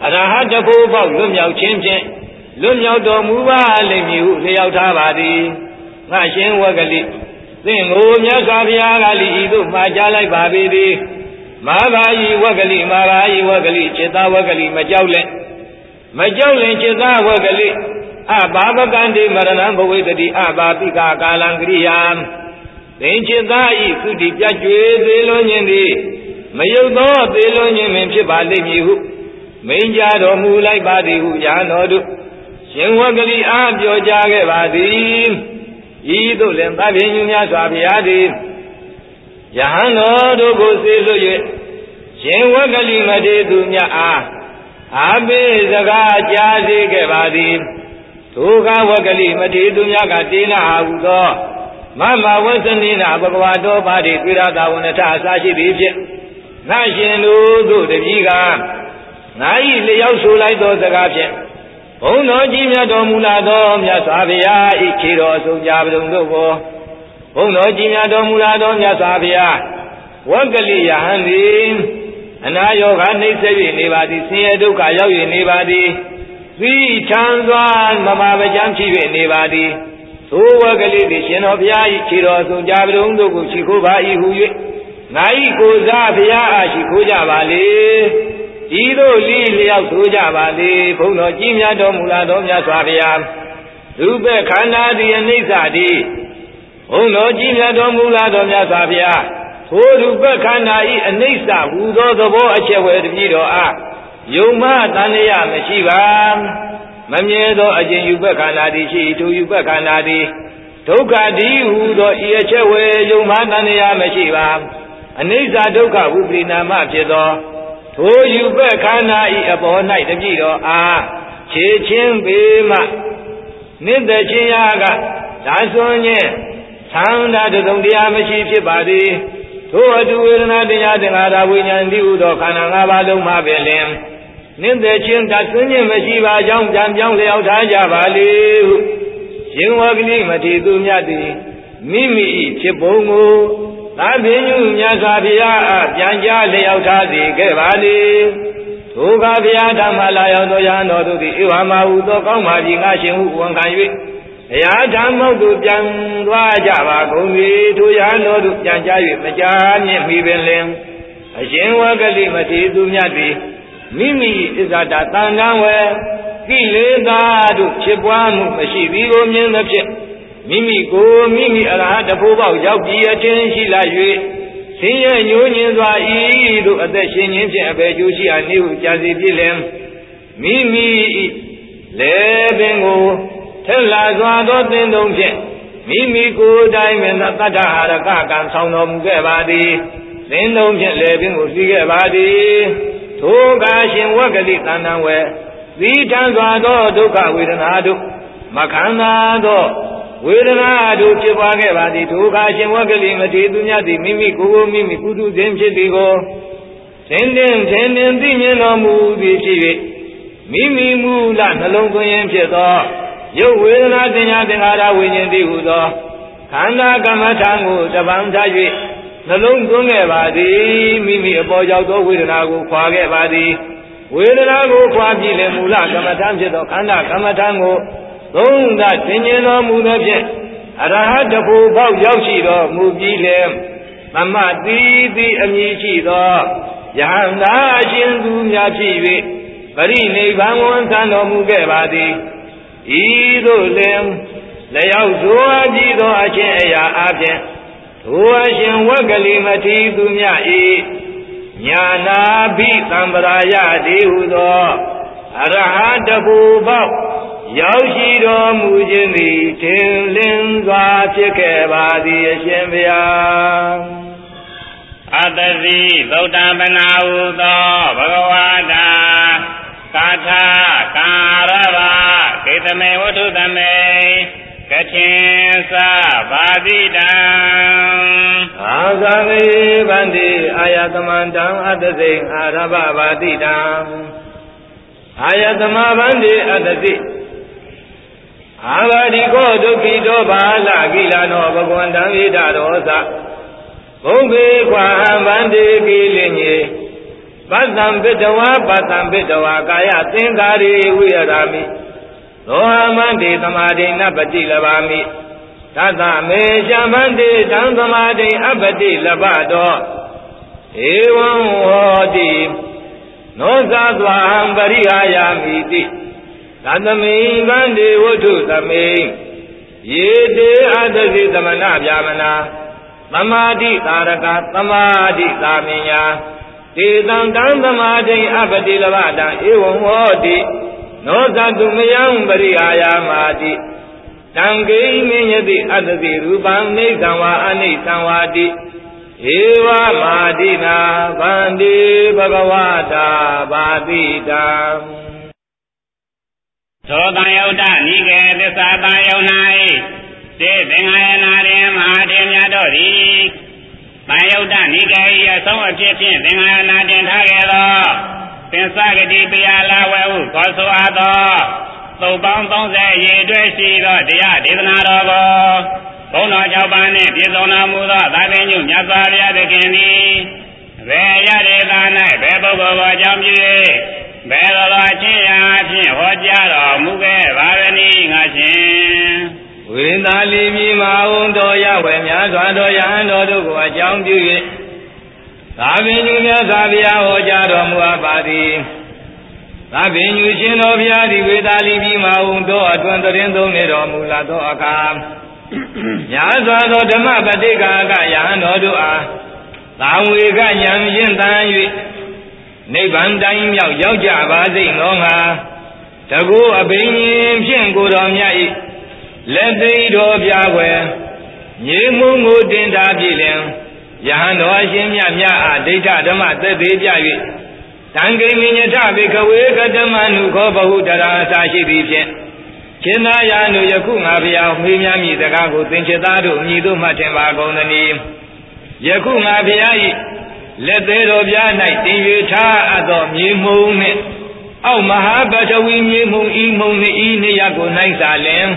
အရဟတဖို့ပေါက်လွတ်မြောက်ခြင်းဖြင့်လွတ်မြောက်တော်မူပါလိမ့်မည်ဟုလျှောက်ထားပါသည်ငါရှင်ဝဂ္ဂလိသင်ကိုမြတ်စွာဘုရားကလည်းဤသို့မှာကြားလိုက်ပါပေသည်မဟာယီဝဂ္ဂလိမဟာယီဝဂ္ဂလိจิตဝဂ္ဂလိမကြောက်လင့်မကြောက်လင်จิตဝဂ္ဂလိအဘာဝကံတိမရဏံဘဝေတတိအဘာပိကာကာလံကရိယာသင်จิตဤကုတိပြတ်ကျွေသေးလွန်ခြင်းသည်မယုတ်သောသေးလွန်ခြင်းပင်ဖြစ်ပါလိမ့်မည်ဟုမိန်ကြတော်မူလိုက်ပါသည်ဟုယာတော်တို့ရှင်ဝဂ္ဂလိအားပြောကြားခဲ့ပါသည်ဤသို့လည်းသဗ္ဗညုများစွာဘုရားသည်ယဟန်တော်တို့ကိုစေလွတ်၍ရှင်ဝဂ္ဂလိမထေသူမြတ်အားအာပိစကားကြားစေခဲ့ပါသည်ထိုကဝဂ္ဂလိမထေသူမြတ်ကတေနအာဟုသောမမဝဇ္ဇနိနာဘဂဝါတော်ပါတိပိရတာဝနထအစာရှိသည်ဖြင့်ငါရှင်တို့တို့တပည့်ကငါ၏လျောက်ဆိုလိုက်သောစကားဖြင့်ဘုန်းတော်ကြီးမြတ်တော်မူလာသောမြတ်စွာဘုရားဤခြေတော်ဆုံးကြပါုံတို့ကိုဘုန်းတော်ကြီးမြတ်တော်မူလာသောမြတ်စွာဘုရားဝဂ္ဂလိယဟန်သည်အနာယောဂနှိမ့်ဆက်၍နေပါသည်ဆင်းရဲဒုက္ခရောက်၍နေပါသည်သီချမ်းစွာမမပကြံဖြစ်၍နေပါသည်သို့ဝဂ္ဂလိသည်ရှင်တော်ဘုရားဤခြေတော်ဆုံးကြပါုံတို့ကိုရှိခိုးပါ၏ဟု၍ငါ၏ကိုယ်စားဘုရားအားရှိခိုးကြပါလေဤသို့လီလျောက်ဆိုကြပါလေဘုန်းတော်ကြီးမြတ်တော်မူလာတော်မြတ်စွာဘုရားရူပခန္ဓာသည်အနိစ္စသည်ဘုန်းတော်ကြီးမြတ်တော်မူလာတော်မြတ်စွာဘုရားထိုရူပခန္ဓာဤအနိစ္စဟူသောသဘောအချက်ဝဲတပြည့်တော်အားယုံမတန်ရမရှိပါမမြဲသောအကျဉ်ယူပခန္ဓာသည်ရှိထိုယူပခန္ဓာသည်ဒုက္ခတည်းဟူသောဤအချက်ဝဲယုံမတန်ရမရှိပါအနိစ္စဒုက္ခဝိပရိနာမဖြစ်သောထိုယူပခန္ဓာဤအပေါ်၌တပြည့်တော်အားခြေချင်းပေမှနိတ္တချင်းရာကဒါစွန်ခြင်းသံဃာတုံတရားမရှိဖြစ်ပါသည်ထိုအတုဝေဒနာတရားသင်္ခါရဝိညာဉ်တည်းဟူသောခန္ဓာ၅ပါးလုံးမှာပင်လင်နိတ္တချင်းဒါစွန်ခြင်းမရှိပါကြောင်းပြန်ပြောင်းလျောက်ထားကြပါလေဟုရှင်ဝဂ္ဂလိမထေသူမြတ်သည်မိမိ၏ဖြစ်ပုံကိုသာဘိညုမြတ်စွာဘုရားအားပြန်ကြားလျောက်ထားစေခဲ့ပါလေထိုကဘုရားဓမ္မလာရောက်သောယဟန်တော်တို့သည်ဧဝမဟုသောကောင်းပါပြီငါရှင်ဟုဝန်ခံ၍ဘုရားဓမ္မုတ်တို့ပြန်သွားကြပါကုန်၏ထိုယဟန်တော်တို့ပြန်ကြား၍မကြားမြင့်မိပင်လင်အရှင်ဝဂ္ဂလိမထေသူမြတ်သည်မိမိဣဇဒတန်တန်ဝဲကိလေသာတို့ဖြစ်ပွားမှုမရှိသည်ကိုမြင်သဖြင့်မိမိကိုမိမိအရဟတဖို့ပေါက်ရောက်ပြီးအထင်ရှိလာ၍ဆင်းရဲညှိုးညင်စွာဤသို့အသက်ရှင်ခြင်းဖြင့်အဘယ်ကျိုးရှိအားနေဟုကြာစီပြည့်လင်မိမိလေပင်ကိုထက်လာစွာသောသင်သုံးဖြင့်မိမိကိုယ်တိုင်ပင်သတ္တဟာရကကံဆောင်တော်မူခဲ့ပါသည်သင်သုံးဖြင့်လေပင်ကိုစီးခဲ့ပါသည်ထိုကရှင်ဝဂ္ဂလိတဏ္ဍဝေသီထံစွာသောဒုက္ခဝေဒနာတို့မခံသာသောဝေဒနာတို့ဖြစ်ပွားခဲ့ပါသည်ထိုအခါရှင်ဝဂ္ဂလိမထေသူမြတ်သည်မိမိကိုယ်ကိုမိမိကုသခြင်းဖြစ်သည်ကိုသင်တင်ထင်တင်သိမြင်တော်မူသည်ဖြစ်၍မိမိမူလနှလုံးသွင်းခြင်းဖြစ်သောရုပ်ဝေဒနာသင်ညာသင်္ခါရဝိညာဉ်တည်းဟူသောခန္ဓာကမ္မထံကိုတပံထား၍နှလုံးသွင်းခဲ့ပါသည်မိမိအပေါ်ရောက်သောဝေဒနာကိုခွာခဲ့ပါသည်ဝေဒနာကိုခွာပြီးလေမူလကမ္မထံဖြစ်သောခန္ဓာကမ္မထံကိုသုံးသသင်ញင်တော်မူသောဖြင့်အရဟတဖို့ပေါက်ရောက်ရှိတော်မူပြီးလေသမတိတိအမည်ရှိသောယဟန္တာအရှင်သူများဖြစ်၍ပရိနိဗ္ဗာန်ဝန်ဆံတော်မူခဲ့ပါသည်ဤသို့လင်လျောက်ဆိုအပ်ပြီးသောအချင်းအရာအပြင်ထိုအရှင်ဝဂ္ဂလိမထေသူမြတ်၏ညာနာဘိသံပရာယတိဟုသောအရဟတဖို့ပေါက်ရောက်ရှိတော်မူခြင်းသည်ထင်လင်းစွာဖြစ်ခဲ့ပါသည်အရှင်ဘုရားအတ္တိသုတ္တပနာဟုသောဘဂဝါတာကာထာကာရဗကေတမေဝတ္ထုတမေကချင်သဘာတိတံအာသမေဗန္တိအာယတမန္တံအတ္တိအာရဗဘာတိတံအာယတမဗန္တိအတ္တိအာဝတိကောဒုက္ခိတောဘာလကိလနောဘဂဝန္တံဣဒရောသဘုံဘေခွာဗန္တိကိလင်ညေ Patam Bidwa, Patam Bidwa, Kaya Tingari, Uyarami, Rohamandi, Tamadi, Nabati, Lavami, Tata Me Shamandi, Tantamadi, Abadi, Lavado, Ewan Wadi, Nozadwa, Hambari, Ayamiti, Tatami, Bandi, Wutu, Tami, Yede, Adasi, Tamana, Yamana, Tamadi, Taraka, Tamadi, Tamiya, Tidam Tantamadi, Abadi, Lavada, Ewan Wadi, Nozadu, Mayam, Bari, Ayamadi, Tangi, Minyadi, Adasi, Rubam, Nisawa, Anisawadi, Eva Madina Bandi Bhagavata Badidam Soda Yoda Nige Desata Yonai Se Bengayana Mahadim Yadori Mayoda Nige Yasom Chitin Bengayana Dintagero Pensagadi Piala Wehu Kosu Ado So Bong Tong Se Yedwesi Dia Disnaro Bono Jabane, Pizona Muda, Davinu, Yazavia de Kendi, Veyarida Night, Bebo Jambi, Belo Chia, Hojaro, Muge, Varani, Nashin. Windali Maundo Yahweh, Yazado Yando, Jambi, Davinu, Yazavia, Hojaro, Muabadi, Davinu, Shinovia, the Vidali Maundo, Adwandarindo, Nero, Mulato Akam. Yazado Dama Badega Yano Dua, Lawiga Yam Yin Dan Yu, Neban Dan Yao Yao Java Zinonga, Tagu Abin Shingu Dom Yai, Let the Dog Yahweh, Yimungu Dinda Billion, Yano Shim Yamya, Data Dama, the Baby, Tangi Minita, Bika Damanu Koba Hudara Sashi Vision. Chena Yanu Yakuma Via, Mimiami, the Gago, Tinchedado, Nido Matembago, the name Yakuma Via, let the Robia night, Tinta, Adom, Yimun, Oh Mahabata, Wimu, Imun, Ini Yago, Nisalem,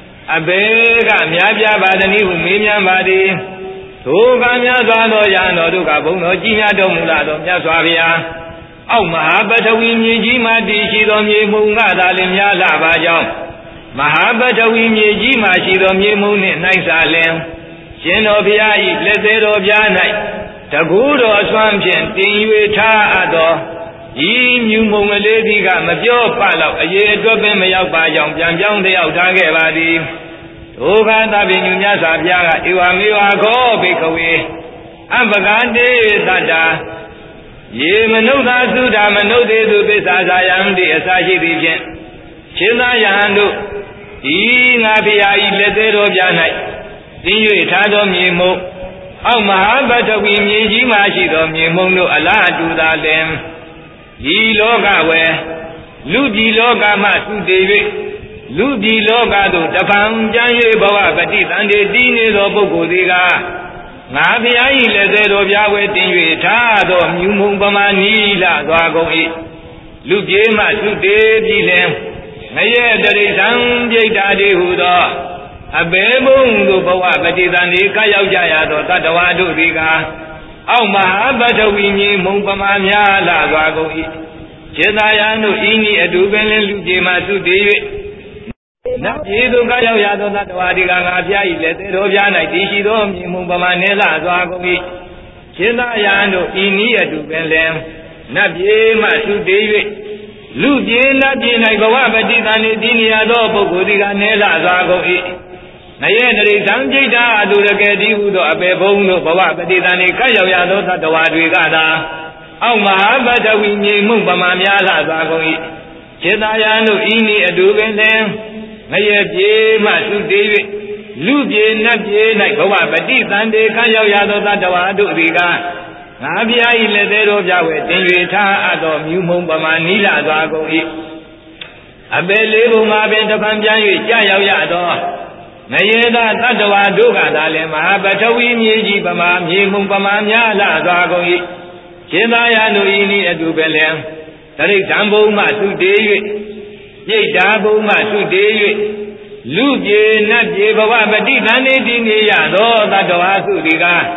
Abega, Miabia, Badani, Mimiam Badi, Tugamia, Zano, Yano, Dugabuno, Gina Domulado, Yaswavia, Oh Mahabata, Wimi, Jima, Dishidom, Yimun, Adalim, Yalabajam. Mahabatawi Meji Mashidom Yemuni Nisalem, Shenobia, Lezerovia night, Taguro Swampin, Tinguita Ado, Yin Yumung Lediga, Majo Palo, a year dropping me out by young Yang the Outage Badi, Oga Tabinunya Sabiaga, Iwamiwa go Bikawi, Ambagande Sanda, Yemanoda Suda Manode to Besazayam, the Asashi region, China Yandu. Inabia Letero Janai, Dinu Tadom Yemo, Oh Mahabata Wimi Mashidom Yemono Allah to the Lem, Ye Loga where Ludi Loga Masu David, Ludi Loga do Tapam Janye Bawa Batit and the Dine Robogodiga, Nabia Letero Yahweh Dinu Tadom Yumubama Nila Gagoi, Ludi Masu David. Naye dari sang jayadi huda, abemung do bawa batidani kaya jaya do tadawadu diga, au mahabatawi mumpamanya la gagoi, cedayanu ini adubenle luje masu dewi, na itu kaya do tadawadi gangapya ilete do jana dishi do mumpamanya la gagoi, cedayanu ini adubenle, na biye masu dewi. Lujina Dina Gawabati and Dinia Bogodiga Nela Zago. Nayan Sanjita Aduragadi Udo Abebono Bawabati and Kayado Tatawadrigada. Au Mahabata Wini Mumbamania Zago. Chedayano Ini Adugan, Naye Masu David, Lujina Jena Gawabati and Kayado Tatawadu. Abia Iledero Jawe, Tinguita Adom, Yumumba Nila Zago. Abelebo Mabenta Pamjan, Jaya Yado. Nayeda Tatawa Duga Dale Mahabatawi Miji Bama, Yumumba Yala Zago. Chedayano Ini Adubelem, Tari Jambo Masu David, Yabo Masu David, Luge Naje Baba Baditani Dinia, Tatawa Sudiga.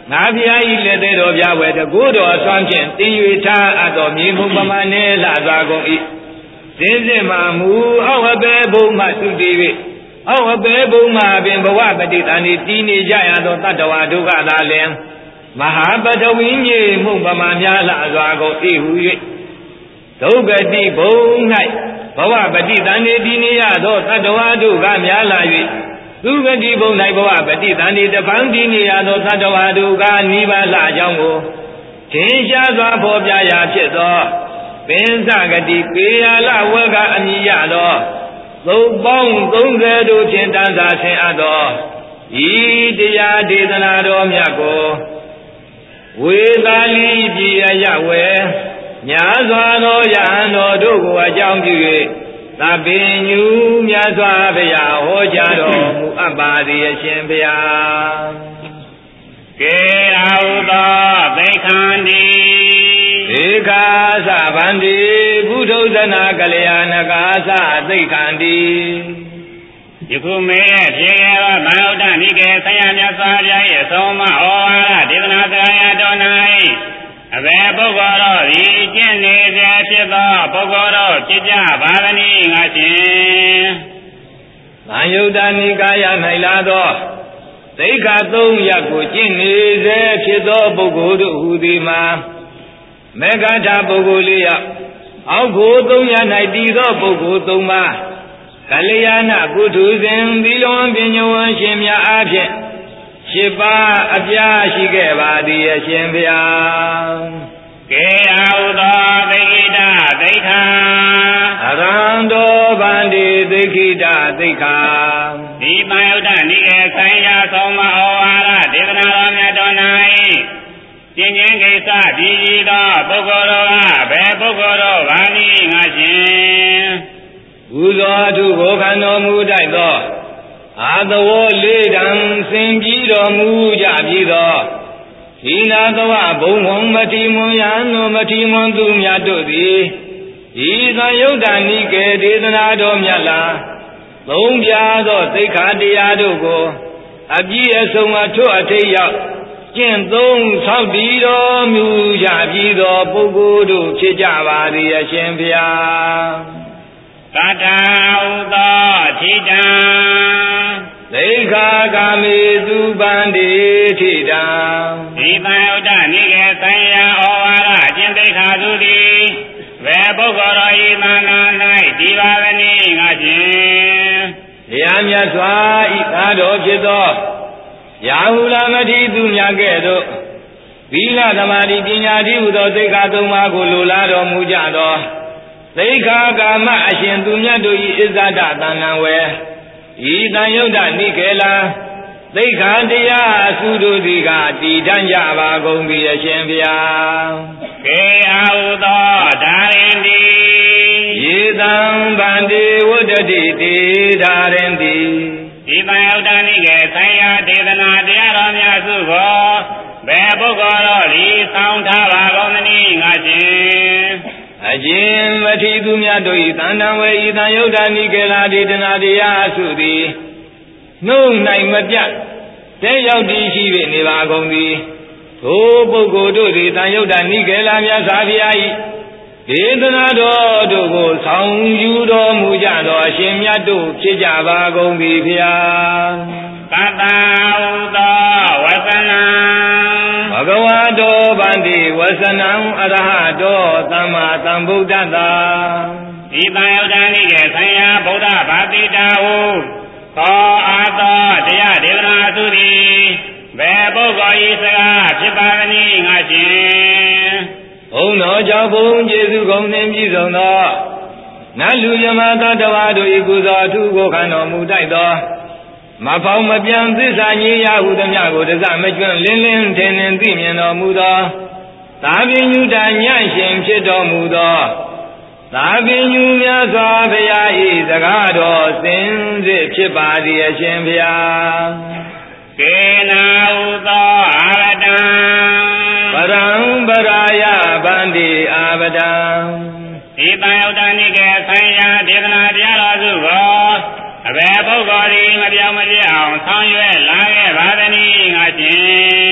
ငါဖျားဤလက်သေးတော်ပြဝဲတကိုးတော်အစွမ်းဖြင့်တင်၍ထားအပ်တော်မြေမှုပမာနေလာစွာကုန်၏စင်စစ်မှမူအောက်အပေဘုံမှသူတည်၍အောက်အပေဘုံမှပင်ဘဝပฏิတန်ဤတည်နေကြရသောတတ္တဝါဒုက္ခသာလင်မဟာပတဝိမြေမှုပမာများလာစွာကုန်၏ဟု၍ဒုက္ခတိဘုံ၌ဘဝပฏิတန်ဤတည်နေရသောတတ္တဝါဒုက္ခများလာ၍သူဂတိဘုံ၌ဘဝပฏิတန်ဤတပန်းတည်နေရသောတတ္တဝါဒုက္ခနိဗ္ဗာန်လာကြောင်းကိုထင်ရှားစွာဖော်ပြရာဖြစ်သောပင်စဂတိပေယလဝကအမိရသောသုံးပေါင်းသုံးဆယ်တို့ဖြင့်တန်စာဆင်အပ်သောဤတရားဒေသနာတော်မြတ်ကိုဝေသာလီပြည်ရဝဲညာစွာသောယဟန်တော်တို့ကိုအကြောင်းပြု၍သဗ္ဗညုမြတ်စွာဘုရားဟောကြားတော်မူအပ်ပါသည်အရှင်ဘုရားကေအာဟုသောသိက္ခန္တိဧကာသဗန္တိဘုဒ္ဓဇနာကလျာဏကာသသိက္ခန္တိယခုမေဖြေရသောဗန္ဓုတ္တနိကေဆရာမြတ်စွာဘုရား၏အဆုံးအမဩဝါဒဒေသနာတရားရတော်၌အဘယ်ပုဂ္ဂိုလ်တို့ဤကျင့်နေစေဖြစ်သောပုဂ္ဂိုလ်တို့ဖြစ်ကြပါသနည်းငါရှင်ဗန္ဓုတ္တနိကာယ၌လာသောသိက္ခာသုံးရပ်ကိုကျင့်နေစေဖြစ်သောပုဂ္ဂိုလ်တို့ဟူသည်မှာမေဃထာပုဂ္ဂိုလ်လေးယောက်အောက်ကိုသုံးရ၌တည်သောပုဂ္ဂိုလ်သုံးပါးကလျာဏပုထုဇဉ်သီလဝံပညဝံရှင်များအားဖြင့်ရှစ်ပါးအပြားရှိခဲ့ပါသည်အရှင်ဘုရားကေအာဟုသောသိက္ခိတသိက္ခာအရဟံတောဗန္တိသိက္ခိတသိက္ခာဒီပယုဒ္ဓနိကေဆိုင်ရာဆုံးမဩဝါဒဒေသနာတော်မြတ်တော်၌ကျင့်ခြင်းကိစ္စပြည်ဤသောပုဂ္ဂိုလ်တို့ကဘယ်ပုဂ္ဂိုလ်တို့ဘာနည်းငါရှင်ဘုဇောတုဘောခံတော်မူတတ်သောအာသဝလေးတံစင်ပြီးတော်မူကြပြီသောဤနာသဝဘုံဝံမတိမွန်ယံတို့မတိမွန်သူများတို့သည်ဤသံယုတ်တနိကေဒေသနာတော်မြတ်လားသုံးပြသောသိက္ခာတရားတို့ကိုအပြည့်အစုံအထွတ်အထိပ်ရောက်ကျင့်သုံးဆောက်တည်တော်မူကြပြီသောပုဂ္ဂိုလ်တို့ဖြစ်ကြပါသည်အရှင်ဘုရားသတ္တဥသောထိတံသိက္ခာကာမေသူပန္တိထိတံဒီပယုဒ္ဓနိကေဆိုင်ရာဩဝါဒအကျင့်သိက္ခာသူသည်ဘယ်ပုဂ္ဂိုလ်တော်ဤသံဃာ၌ဒီပါဝနည်းငါရှင်တရားမြတ်စွာဤသာတော်ဖြစ်သောယာဟုလာမတိသူများကဲ့သို့သီလသမာဓိပညာတိဟုသောသိက္ခာသုံးပါးကိုလိုလားတော်မူကြသောသိက္ခာကာမအရှင်သူမြတ်တို့၏အစ္ဆဒသန္နံဝေဤတန်ယုတ်တနိကေလံသိက္ခာတရားအစုတို့သည်ကတည်တံ့ကြပါကုန်ပြီအရှင်ဘုရားကေအာဟုသောဒါရင်တိယေတံဗန္တိဝတ္တတိတေဒါရင်တိဒီပယုဒ္ဓနိကေဆိုင်ရာဒေသနာတရားတော်များစုကိုဘယ်ပုဂ္ဂိုလ်တို့ဤဆောင်ထားပါကုန်သနည်းငါရှင်အကျဉ်မထီသူများတို့ဤသန္တံဝေဤသံယုတ်တနိကေလာဒေသနာတရားအစုသည်နှုတ်၌မပြတ်တဲ့ရောက်တည်ရှိ၍နေပါကုန်သည်ထိုပုဂ္ဂိုလ်တို့သည်သံယုတ်တနိကေလာမြတ်စွာဘုရား၏ဒေသနာတော်တို့ကိုဆောင်ယူတော်မူကြသောအရှင်မြတ်တို့ဖြစ်ကြပါကုန်ပြီဖျားသတ္တဥသောဝသနံဘဂဝါတောဗန္တိဝသနံအရဟတောသမ္မာသမ္ဗုဒ္ဓတ္တဒီပယုဒ္ဓနိကေဆိုင်ရာဗုဒ္ဓဘာတိတာဟုသောအာသောတရားဒေသနာသူသည်ဘယ်ပုဂ္ဂိုလ်ဤစကားဖြစ်ပါသနည်းငါရှင်ဘုံတော်ကြောင့်ဘုံကျေစုကုန်နှင့်ပြည့်စုံသောနတ်လူယမသတ္တဝါတို့၏ကုသိုလ်အထုကိုခံတော်မူတိုက်သောမဖောင်မပြန်သစ္စာကြီးရာဟုသည်များကိုတစမကျွန်းလင်းလင်းထင်ထင်သိမြင်တော်မူသောသာပင်ညုတညံ့ရှင်ဖြစ်တော်မူသောသာပင်ညုမြတ်စွာဘုရား၏စကားတော်စင်စစ်ဖြစ်ပါသည်အရှင်ဘုရားကေနာဟုသောအာရတံပရံပရာယဗန္တိအာဗဒံဒီပယုဒ္ဓနိကေဆိုင်ရာဒေသနာတရားတော်စုကိုအဘယ်ပုဂ္ဂိုလ်သည်မပြောင်းမပြအောင်ဆောင်ရွက်လာခဲ့ပါသနည်းငါရှင်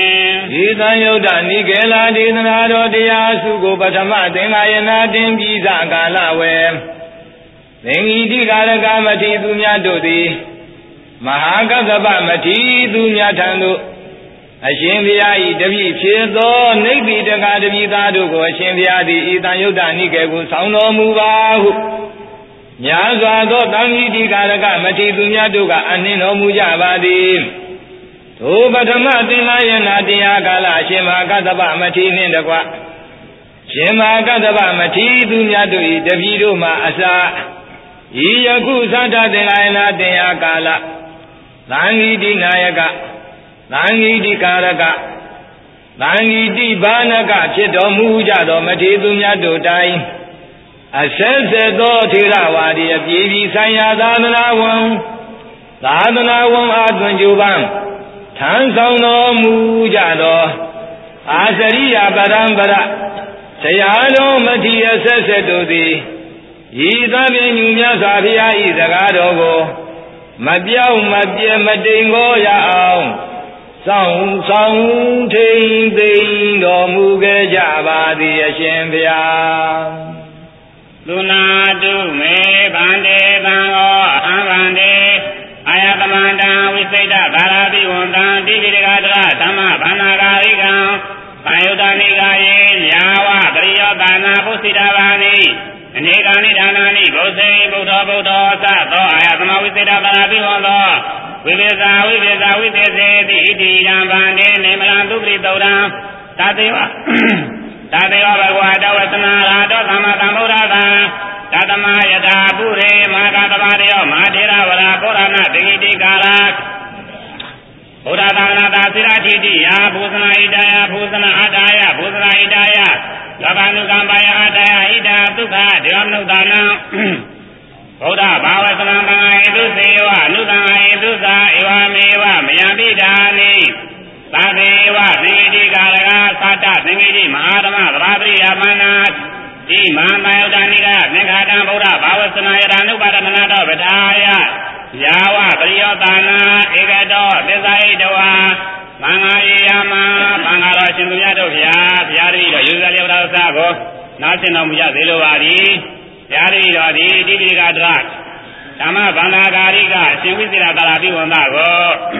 ဒီသံယုတ်တနိကေလာဒေသနာတော်တရားစုကိုပထမသင်္ဃာယနာတင်ပြီးစကာလဝေသင်္ဂီတိကာရကမတိသူများတို့သည်မဟာကသဗ္ဗမတိသူများထံသို့အရှင်ဘုရား၏တပည့်ဖြစ်သောနိဗ္ဗိတကတပည့်သားတို့ကိုအရှင်ဘုရားသည်ဤသံယုတ်တနိကေကိုဆောင်းတော်မူပါဟုများစွာသောသံဃိတိကာရကမတိသူများတို့ကအနှင်းတော်မူကြပါသည်ထိုပထမသင်္ဃာယနာတရားကာလအရှင်မဟာကသဗ္ဗမတိနှင့်တကွရှင်မဟာကသဗ္ဗမတိသူများတို့၏တပည့်တို့မှအစာဤယခုသတ္တသင်္ဃာယနာတရားကာလသံဃိတိနာယကသံဃိတိကာရကသံဃိတိဘာနကဖြစ်တော်မူကြသောမထေသူများတို့တိုင်အဆက်ဆက်သောထေရဝါဒီအပြည်ပြည်ဆိုင်ရာသာသနာဝန်သာသနာဝန်အားသွန်ကြိုးပမ်းထမ်းဆောင်တော်မူကြသောအာစရိယပရံပရဆရာတော်မထေအဆက်ဆက်တို့သည်ဤသဖြင့်ညူမြတ်စွာဘုရား၏စကားတော်ကိုမပြောင်းမပြဲမတိမ်ခေါ်ရအောင်စောင့်ဆောင်ထိန်သိမ်းတော်မူခဲ့ကြပါသည်အရှင်ဘုရားသုနာတုမေဗန္တေသံဃောအံဗန္တေအာယတမန္တံဝိစိတ်တကာရာပိဝန္တံတိတိကတရဓမ္မဘာနာဂာရိကံဘာယုတနိကာယေညာဝပရိယောတာနာပုစိတဘာနိအနေကံနိဒါနာနိဘုဇေဗုဒ္ဓဗုဒ္ဓသသောအာယတမဝိစိတကာရာပိဝန္တောဝိသေဇာဝိသေဇာဝိသေစေတိဣတိရံဗန္တေနေမလံသုပရိတောရံသာသေဝသာသေဝဘဂဝါတောဝသနာရာတောသမ္မာသမ္ဗုဒ္ဓသာသတ္တမယထာပုရေမဟာကတမတေယောမဟာထေရဝရကောရဏတိဂိတိကာရဘုရားသာနာတာသီရတိတိယာဘုဇနာဣဒယဘုဇနာအတာယဘုဇနာဣဒယလောကနုကံပါယအတာယဣဒသုခဒေဝမနုဿာနံဘုရားဘာဝသနံမငါဣတုစေဝအနုသံဣတုသာဧဝမေဝမယံပိဓာနိသာသေဝသင်္ကိတိကာရကသတ္တသင်္ကိတိမဟာဓမ္မသဘာပရိယမနာဒီမဟာမယုဒ္ဓနိကသင်္ခါတံဗုဒ္ဓဘာဝသနာယရဏုပါဒနာတောပဒါယယာဝပရိယောတာနာဧကတောသစ္စာဣတဝါသံဃာယေယမသံဃာတော်ရှင်သူများတို့ဗျာဘုရားတပည့်တော်ယူဇာလျောတော်စာကိုနားဆင်တော်မူကြသေးလိုပါသည်ဘုရားတပည့်တော်ဒီတိပိကတရဓမ္မဗန္ဓာဂာရိကအရှင်ဝိသေရကာလပိဝန္တကို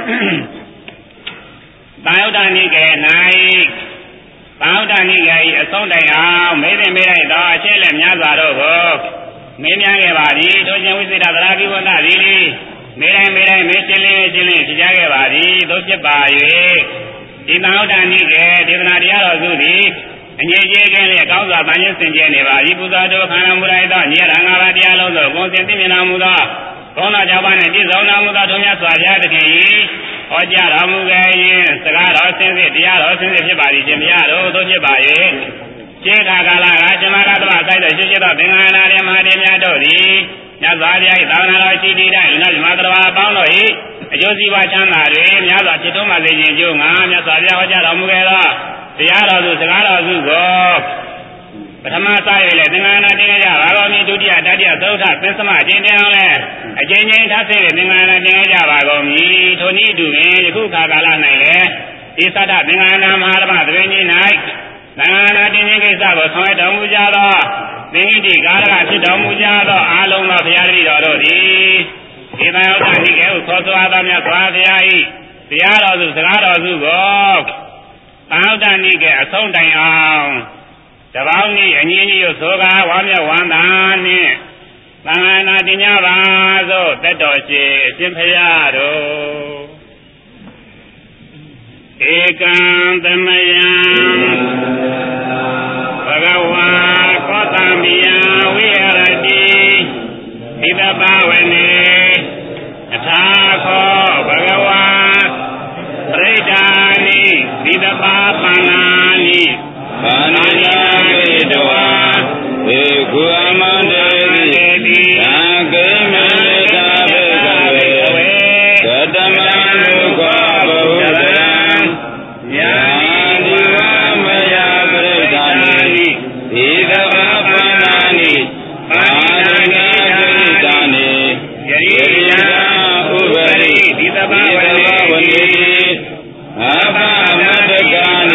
သံယုတ္တနိကေ၌သံယုတ္တနိကေ၏အဆုံးတိုင်အောင်မေးသိမေးလိုက်သောအချက်လက်များစွာတို့ကိုမေးမြန်းခဲ့ပါသည်ထိုရှင်ဝိသေရသရပိဝန္တသည်မေးတိုင်းမေးတိုင်းမေးရှင်းလင်းရှင်းလင်းဖြေကြားခဲ့ပါသည်သို့ဖြစ်ပါ၍ဒီသံယုတ္တနိကေဒေသနာတရားတော်စုသည်အငြိကျေးခြင်းနဲ့အကောင်းစွာဗန်ရင်းစင်ကြယ်နေပါသည်ပူဇော်တော်ခန္ဓာမူလိုက်သောညရငါးပါးတရားလုံးသောဘုံစင်သိမြင်တော်မူသောဘုံတော်ကြောင့်ပါနဲ့ပြည့်စုံတော်မူသောထုံးမြတ်စွာဘုရားတခင်၏ဟောကြားတော်မူခဲ့ရင်စကားတော်ဆင်းစစ်တရားတော်ဆင်းစစ်ဖြစ်ပါသည်ရှင်ဘုရားတို့တို့ဖြစ်ပါ၍ခြေခါကာလကဇမကတ္တဝဆိုင်တော်ရှိရှိသောသင်္ဃာနာရမဟာတေများတို့သည်မြတ်စွာဘုရား၏သာသနာတော်ရှိတည်တိုင်းလူနာဇမကတ္တဝအပေါင်းတို့၏အကျိုးစီးပွားချမ်းသာတွေများစွာဖြစ်တော်မူစေခြင်းကြောင့်ငါမြတ်စွာဘုရားဟောကြားတော်မူခဲ့သောတရားတော်စုစကားတော်စုကိုပထမစရည်လေသင်္ဃာနာတင်ကြပါတော်မူဒုတိယတတိယသုဒ္ဓသစ္စမအကျဉ်းတင်အောင်လဲအကျဉ်းချင်းထားစေတဲ့သင်္ဃာနာတင်ကြပါကုန်မည်ထိုနည်းတူပင်ယခုခါကာလ၌လည်းဒီသတ္တသင်္ဃာနာမဟာဓမ္မသဘင်ကြီး၌သင်္ဃာနာတင်ခြင်းကိစ္စကိုဆောင်ရွက်တော်မူကြသောသင်္ကိတိကာရကဖြစ်တော်မူကြသောအာလုံးသောဘုရားတပည့်တော်တို့သည်ဒီသံယုတ္တနိကေဟုခေါ်ဆိုသောမြတ်စွာဘုရား၏တရားတော်စုစကားတော်စုကိုသံယုတ္တနိကေအဆုံးတိုင်အောင်တပေါင်းကြီးအငြင်းကြီးကိုသောကာဝါမြတ်ဝန္တာနှင့်သံဃာနာတင်ကြပါစို့သက်တော်ရှိအရှင်ဘုရားတို့ဧကံသမယံဘဂဝါကောသမိယဝိဟရတိဣဒပဝနေအထာခောဘဂဝါပရိဒာနိဣဒပပန္နာနိဘာနိယာကေတဝါဝေကုအမန္တေတိသံဃေမေကာဘေကဝေကတမံဒုက္ခဘုဒ္ဓံယာနိဝမယပရိဒာနိဣဒဝပန္နာနိဘာနိယာကေတနိယရိယဥပရိဣဒဘဝနေအဘမတ္တကာ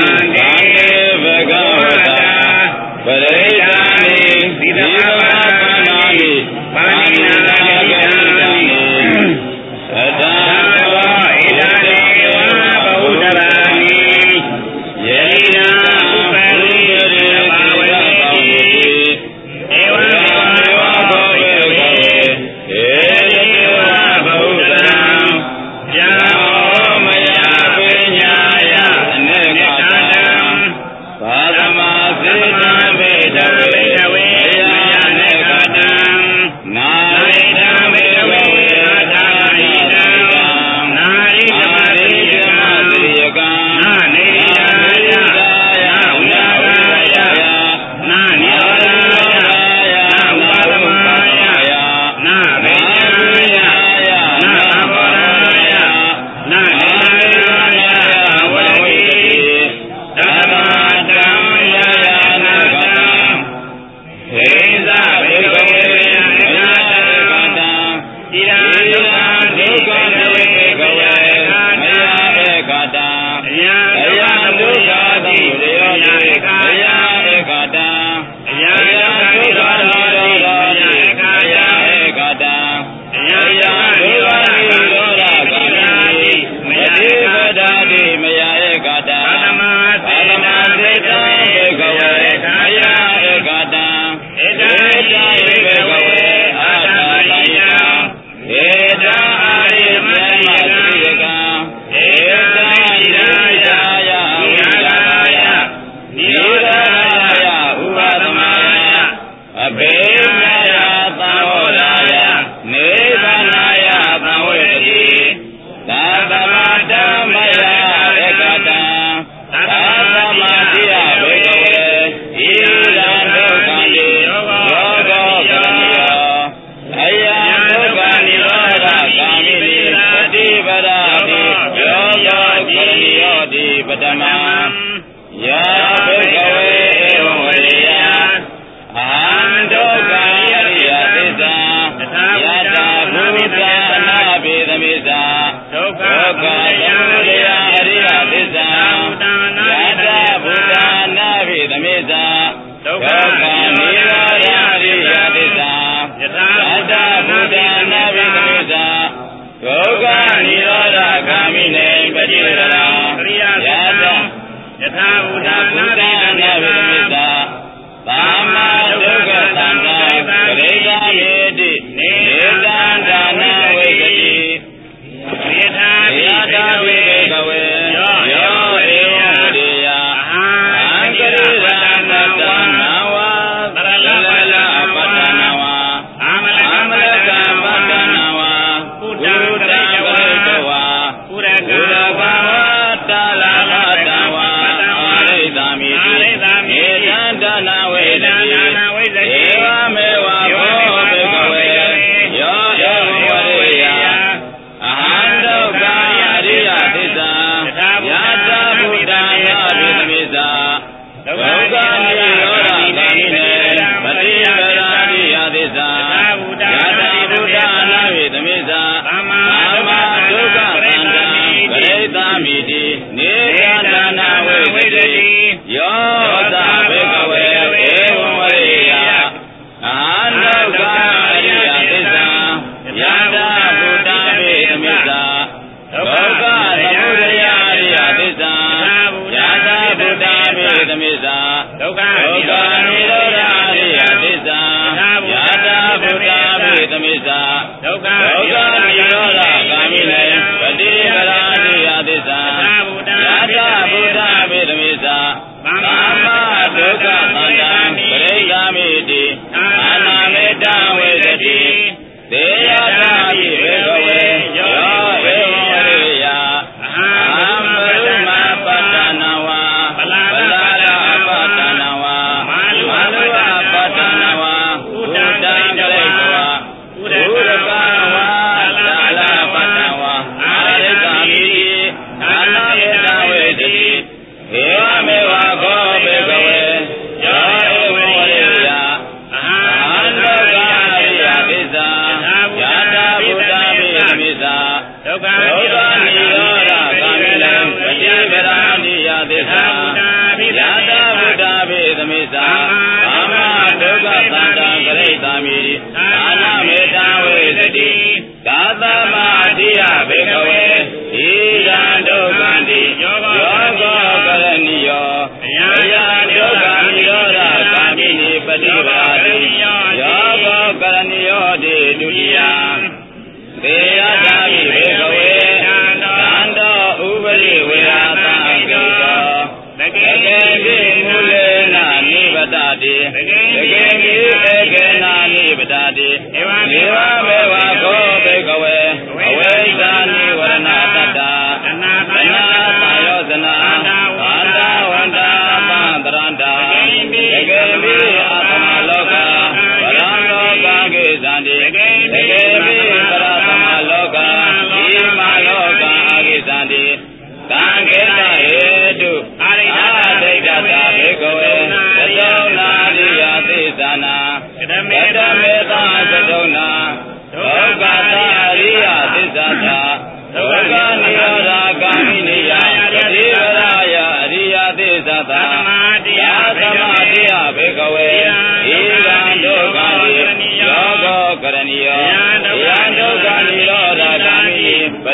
တိရာဒုက္ခဒုက္ခမေကဝေမယဧကတံအယံဒုက္ခတိရောတိမယဧကတံအယံဒုက္ခတိရောတိမယဧကတံအယံဒုက္ခတိရောဓဂာမိမယဧကတံတိမယဧကတံသမ္မာသေနသေတံဘေကဝေမယဧကတံဧတံဘေကဝေအာတာပယံဧတံအာရိမယမတိယကံဧတံဣရာယဝိရာယနိရောဓယဥပသမယအဘေမယသံဟောရာယနေဗန္နာယသံဝေတိသာသမတံမယဧကတံသာသမတိယဘေကဝေဣရံဒုက္ခတိယောဂောကရဏီယောအယံဒုက္ခနိရောဓဂာမိတိသတိပဒတိယောဂောကရဏီယောတိပတမံယာဘေကဝေဧဝံဝရေယအဟံဒုက္ခအရိယသစ္စာယတာဘုဒ္ဓနာပိသမိစ္ဆာဒုက္ခသမုဒယအရိယသစ္စာယတာဘုဒ္ဓနာပိသမိစ္ဆာဒုက္ခနိရောဓအရိယသစ္စာယတာဘုဒ္ဓနာပိသမိစ္ဆာဒုက္ခနိရောဓဂာမိနေပတိရဏယတာယထာဘုဒ္ဓနာပိသမိစ္ဆာသမ္မာဒုက္ခသန္တာဂရိတာမေတိနေသန္တာနာဝိကတိသေထာသေထာဝိကဝေယောဧဝံဝရေယအဟံကရိရာနတနာဝသရလလပတ္တနာဝအာမလကပတ္တနာဝပုဒ္ဒံကရိတဝေတဝါပုရကဝါတာလာမတဝါအာရိတာမိတိဧတံတနာဝေတိဧဝမေဝဘောဘေကဝေယောဧဝံဝရေယအဟံဒုက္ခအရိယသစ္စာယတာဘုဒ္ဓနာပိသမိစ္ဆာဒုက္ခနိရောဓဂာမိနေပတိပဒာရိယသစ္စာယတာဘုဒ္ဓနာပိသမိစ္ဆာသမ္မာဒုက္ခသန္တံဂရိတာမိတိနေသန္တနာဝေတိယောသဘေကဝေဧဝံဝရေယအဟံဒုက္ခအရိယသစ္စာယတာဘုဒ္ဓပိသမိစ္ဆာဒုက္ခသမုဒယအရိယသစ္စာယတာဘုဒ္ဓပိသမိစ္ဆာဒုက္ခနိရောဓအရိယသစ္စာယတာဘုဒ္ဓပိသမိစ္ဆာဒုက္ခနိရောဓဂာမိနေပတိပဒာရိယသစ္စာယတာဘုဒ္ဓပိသမိစ္ဆာသမ္မာဒုက္ခသန္တံပရိက္ခာမိတိအာနာမေတ္တဝေသတိသေယတာပိဘေကဝေယောဧဝံဝရေယအဟံပရုမပတ္တနာဝါပလာရပတ္တနာဝါမာလုပတ္တနာဝါဥဒ္ဒံပရိက္ခဝါဥရကဝါသာလပတ္တဝါအာရိကမိတိအာနာမေတ္တဝေသတိဧဝမေဝခောဘေကဝေယောဧဝံဝရေယအဟံဒုက္ခအရိယသစ္စာယတာဘုဒ္ဓပိသမိစ္ဆာဒုက္ခနိရောဓဂာမိနေပတိပဒာနိယသစ္စာယတာဘုဒ္ဓပိသမိစ္ဆာသမ္မာဒုက္ခသန္တံဂရိတာမိအာနာမေတ္တဝေသတိသာသမအတိယဘေကဝေဣဒံဒုက္ခတိယောဂောကရဏီယောအယံဒုက္ခနိရောဓဂာမိနိပတိပဒာတိယောဂောကရဏီယောတိဒုတိယသေယတာပိဘေကဝေသန္တောဥပရိဝေဟာသံကေတောတကေပိမူလေနာနိဗ္ဗတတိတကေပိဧကေနာနိဗ္ဗတတိဧဝမေဝမေဝခောဘေကဝေအဝိဇ္ဇာနိဝရဏတတ္တာသနာသယောဇနာဘာတာဝန္တာပန္တရန္တာတကေပိအာသမလောကဝရံလောကကေဇန္တိတကေပိပရသမလောကဣမလောကအာကိဇန္တိသံဃေတဟေတုအာရိဒိဋ္ဌတာဘေကဝေသတောနာရိယသေသနာကတမေသာသတုနာ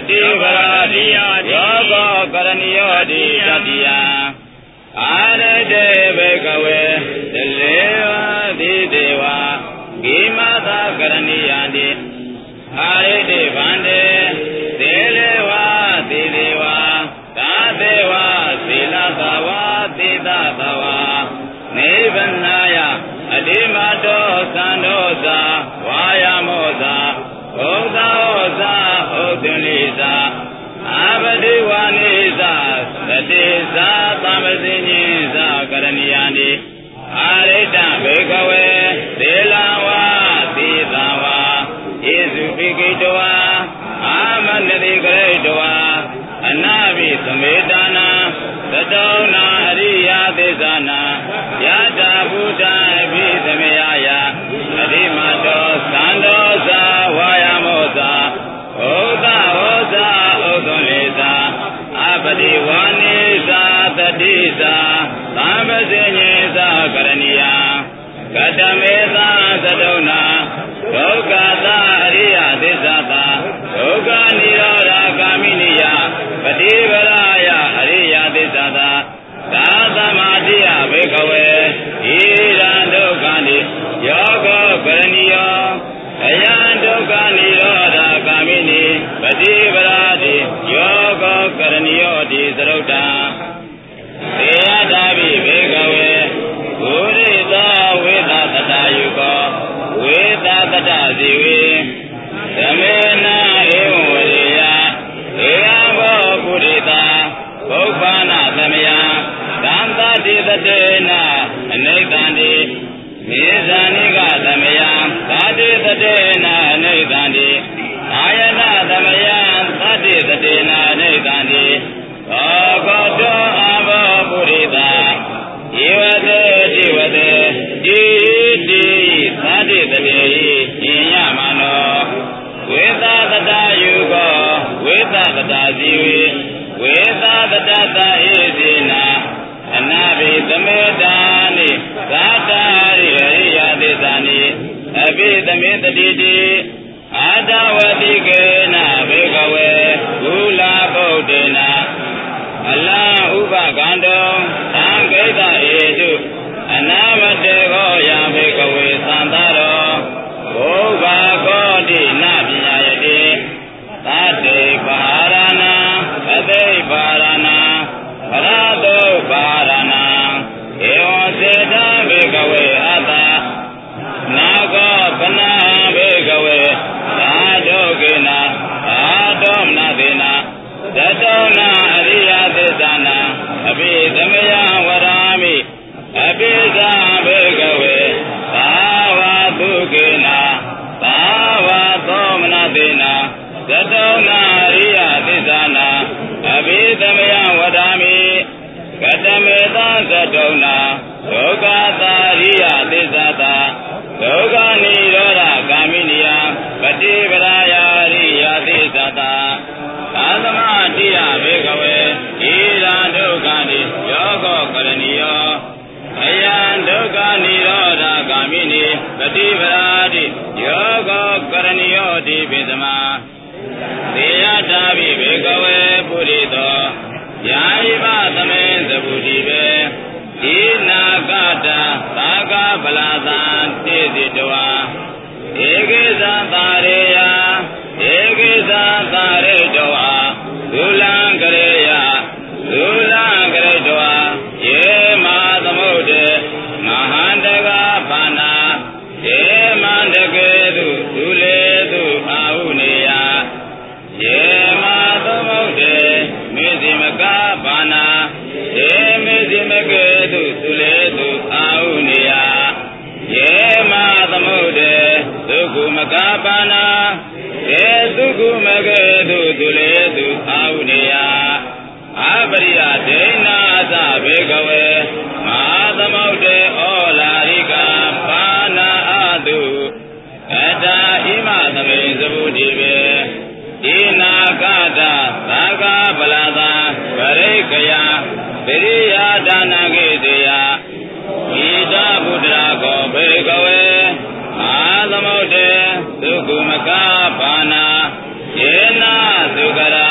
ฏิปราติโยโกกรณีโยติตติยาอาริเตเบกเวเตเลวะติเทวะกิมาตากรณียันติอาริเตบันเตเตเลวะติเทวะตาเทวะศีลตวะติตตวะนิพพานายะอธิมาโตสันโดสาวายโมสาโอสาโอสาโอตุนิสาอาปฏิวานิสาสติสาตามสิญิสากรณียันติอาริตเบกเวเตลาวะติตาวะอิสุปิกิตวะอามนติกริตวะอนาภิสเมตานาตโตนาอริยติสานายะตาพุทธาภิสเมยายะอธิมาโตสันโดสาวายโมสาโอตาโอสาโอตุลิสาอาปฏิวานิสาตติสาตามสิญิสากรณียกตเมตาสตุนาဒုက္ခသာအရိယသစ္စာသာဒုက္ခនិရောဓဂာမိနိယပฏิပရာယအရိယသစ္စာသာသာသမာတိယဘေကဝေဣရံဒုက္ခနိယောကောကရဏီယောအယံဒုက္ခនិရောဓဂာမိနိပฏิပရာတိယောကောကရဏီယောတိသရုတ်တံသေယတာဘိဘေကဝေဘုရိသောဝေသတတယုကောဝေသတတဇီဝေသမေနာဧဝံဝရေယဧယံဘောပုရိတာဘုဗ္ဗနာသမယံသံသတိတတေနအနိတံတိမေဇာနိကသမယံသာတိတတေနအနိတံတိအာယနာသမယံသာတိတတေနအနိတံတိသောကောတောအဘောပုရိတာဧဝတေတိဝတေတိတိသာတိတတေဟိညမနောဝေသတတယုကောဝေသတတဇီဝေဝေသတတသဧစေနာအနာဘိသမေတာနိသာတာရိဟရိယသေသနိအဘိသမေတတိတိအာတဝတိကေနဘေကဝေကုလဗုဒ္ဓေနအလံဥပကံတောသံဂိတဧတုအနာမတေကောယဘေကဝေသံသာရောဘုဗ္ဗကောတိနပညာယတိသတေပါရဏံအသိပါရဏံပရတောပါရဏံဧဝံစေတဘေကဝေအတ္တနာကောပနာဘေကဝေသာဒုကေနသာတောမနသေနသတောနာအရိယသစ္စာနာအဘိသမယဝရာမိအဘိဇာဘေကဝေသာဝတုကေနသာဝသောမနသေနသတောနာအရိယသစ္စာနာအဘိသမယဝရာမိကတမေသသတောနာဒုက္ခသာရိယသစ္စာသာဒုက္ခនិရောဓဂာမိနိယပฏิပရာယရိယသစ္စာသာသာသမတိယဘေကဝေဣရံဒုက္ခနိယောကောကရဏီယောအယံဒုက္ခនិရောဓဂာမိနိပฏิပရာတိယောကောကရဏီယောတိပိသမသေယတာဘိဘေကဝေပုရိသောယာယိမသမေသဗုတိဘေဒီနာကတာသာကဗလာသံတိတိတဝါဧကိသသာရေယဧကိသသာရေတဝါဒုလံကရေယဒုလံကရေတဝါယေမသမုဒ္ဒေမဟာန္တကဘာနာယေမန္တကေတုဒုလေတုအာဟုနေယယေမသမုဒ္ဒေမေဇိမကဘာနာယေမေဇိမကေတုဒုလေတုအာဟုနေယယေမသမုဒ္ဒေဒုက္ခမကဘာနာယေဒုက္ခမကေတုဒုလေတုအာဟုနေယအပရိယဒိဏသဘေကဝေမဟာသမုဒ္ဒေဩလာရိကပါဏာအတုအတာဣမသမိသဗုတိဘေဒီနာကတာသာကဗလာသာဗရိကယပရိယာဒါနကိတေယဣဒဗုဒ္ဓရာကောဘေကဝေမဟာသမုဒ္ဒေဒုက္ခမကဘာနာယေနသုကရာ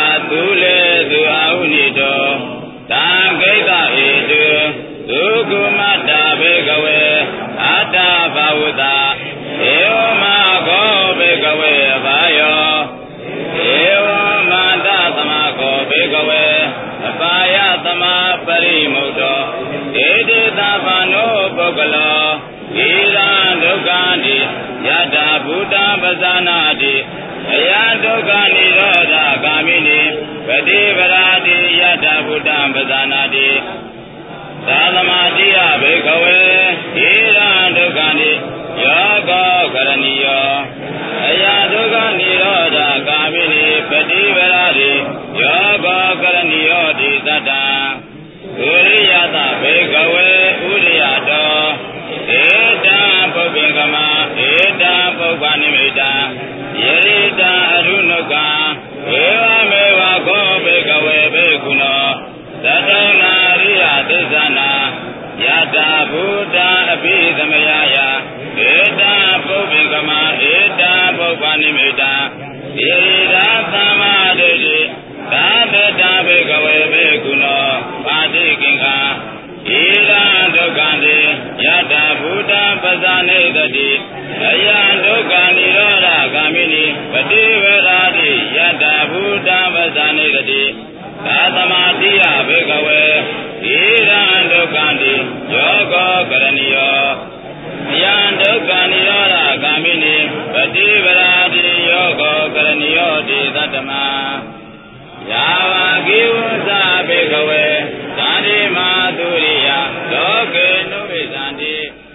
ကလောဣရံဒုက္ခတိယတာဘုဒ္ဓပဇာနာတိအယဒုက္ခនិရောဓဂ ामि နိပฏิပရာတိယတာဘုဒ္ဓပဇာနာတိသာသမာတိယဘေကဝေဣရံဒုက္ခတိယောကောကရဏီယောအယဒုက္ခនិရောဓဂ ामि နိပฏิပရာတိယောကောကရဏီယောတိသတ္တံဥရိယတဘေကဝေဥရိယတောဧတံပုပ္ပင်္ဂမဧတံပုပ္ပနိမိတံယေရိတံအရုဏုကံဧဝမေဝခောဘေကဝေဘေကုနောသတ္တနာရိယသစ္ဆနာယတာဘုဒ္ဓအဘိသမယယဧတံပုပ္ပင်္ဂမဧတံပုပ္ပနိမိတံယေရိတံသမ္မာဒိဋ္ဌိသာသတံဘေကဝေဘေကုနောပါတိကိင်္ဂဣရံဒုက္ခတိယတာဘုဒ္ဓပဇာနေတတိအယံဒုက္ခនិရောဓဂ ामि နိပฏิဝရာတိယတာဘုဒ္ဓပဇာနေတတိသာသမာတိယဘေကဝေဣရံဒုက္ခတိယောကောကရဏီယောအယံဒုက္ခនិရောဓဂ ामि နိပฏิဝရာတိယောကောကရဏီယောတိသတ္တမယာဝကိဝသဘေကဝေသန္တိမာသူရိယလောကေနုဝိသန္တိ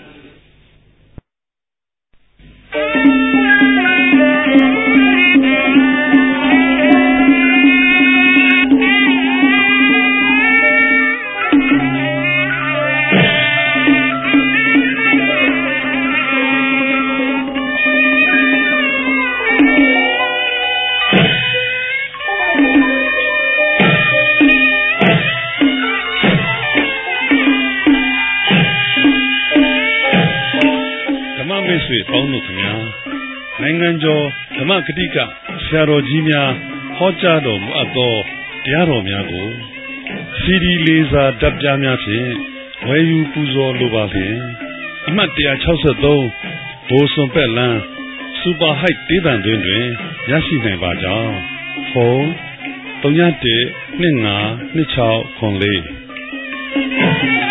ပေါင်းတို့ခင်ဗျာနိုင်ငံကျော်ဓမ္မဂတိကဆရာတော်ကြီးများဟောကြားတော်မူအပ်သောတရားတော်များကိုစီဒီလေးစာတပ်ပြားများဖြင့်ဝယ်ယူပူဇော်လိုပါဖြင့်အမှတ်one sixty-threeဘိုးစွန်ပက်လန်းစူပါဟိုက်ဒေသတွင်တွင်ရရှိနိုင်ပါကြောင်းဖုန်းthree one one two five two six four four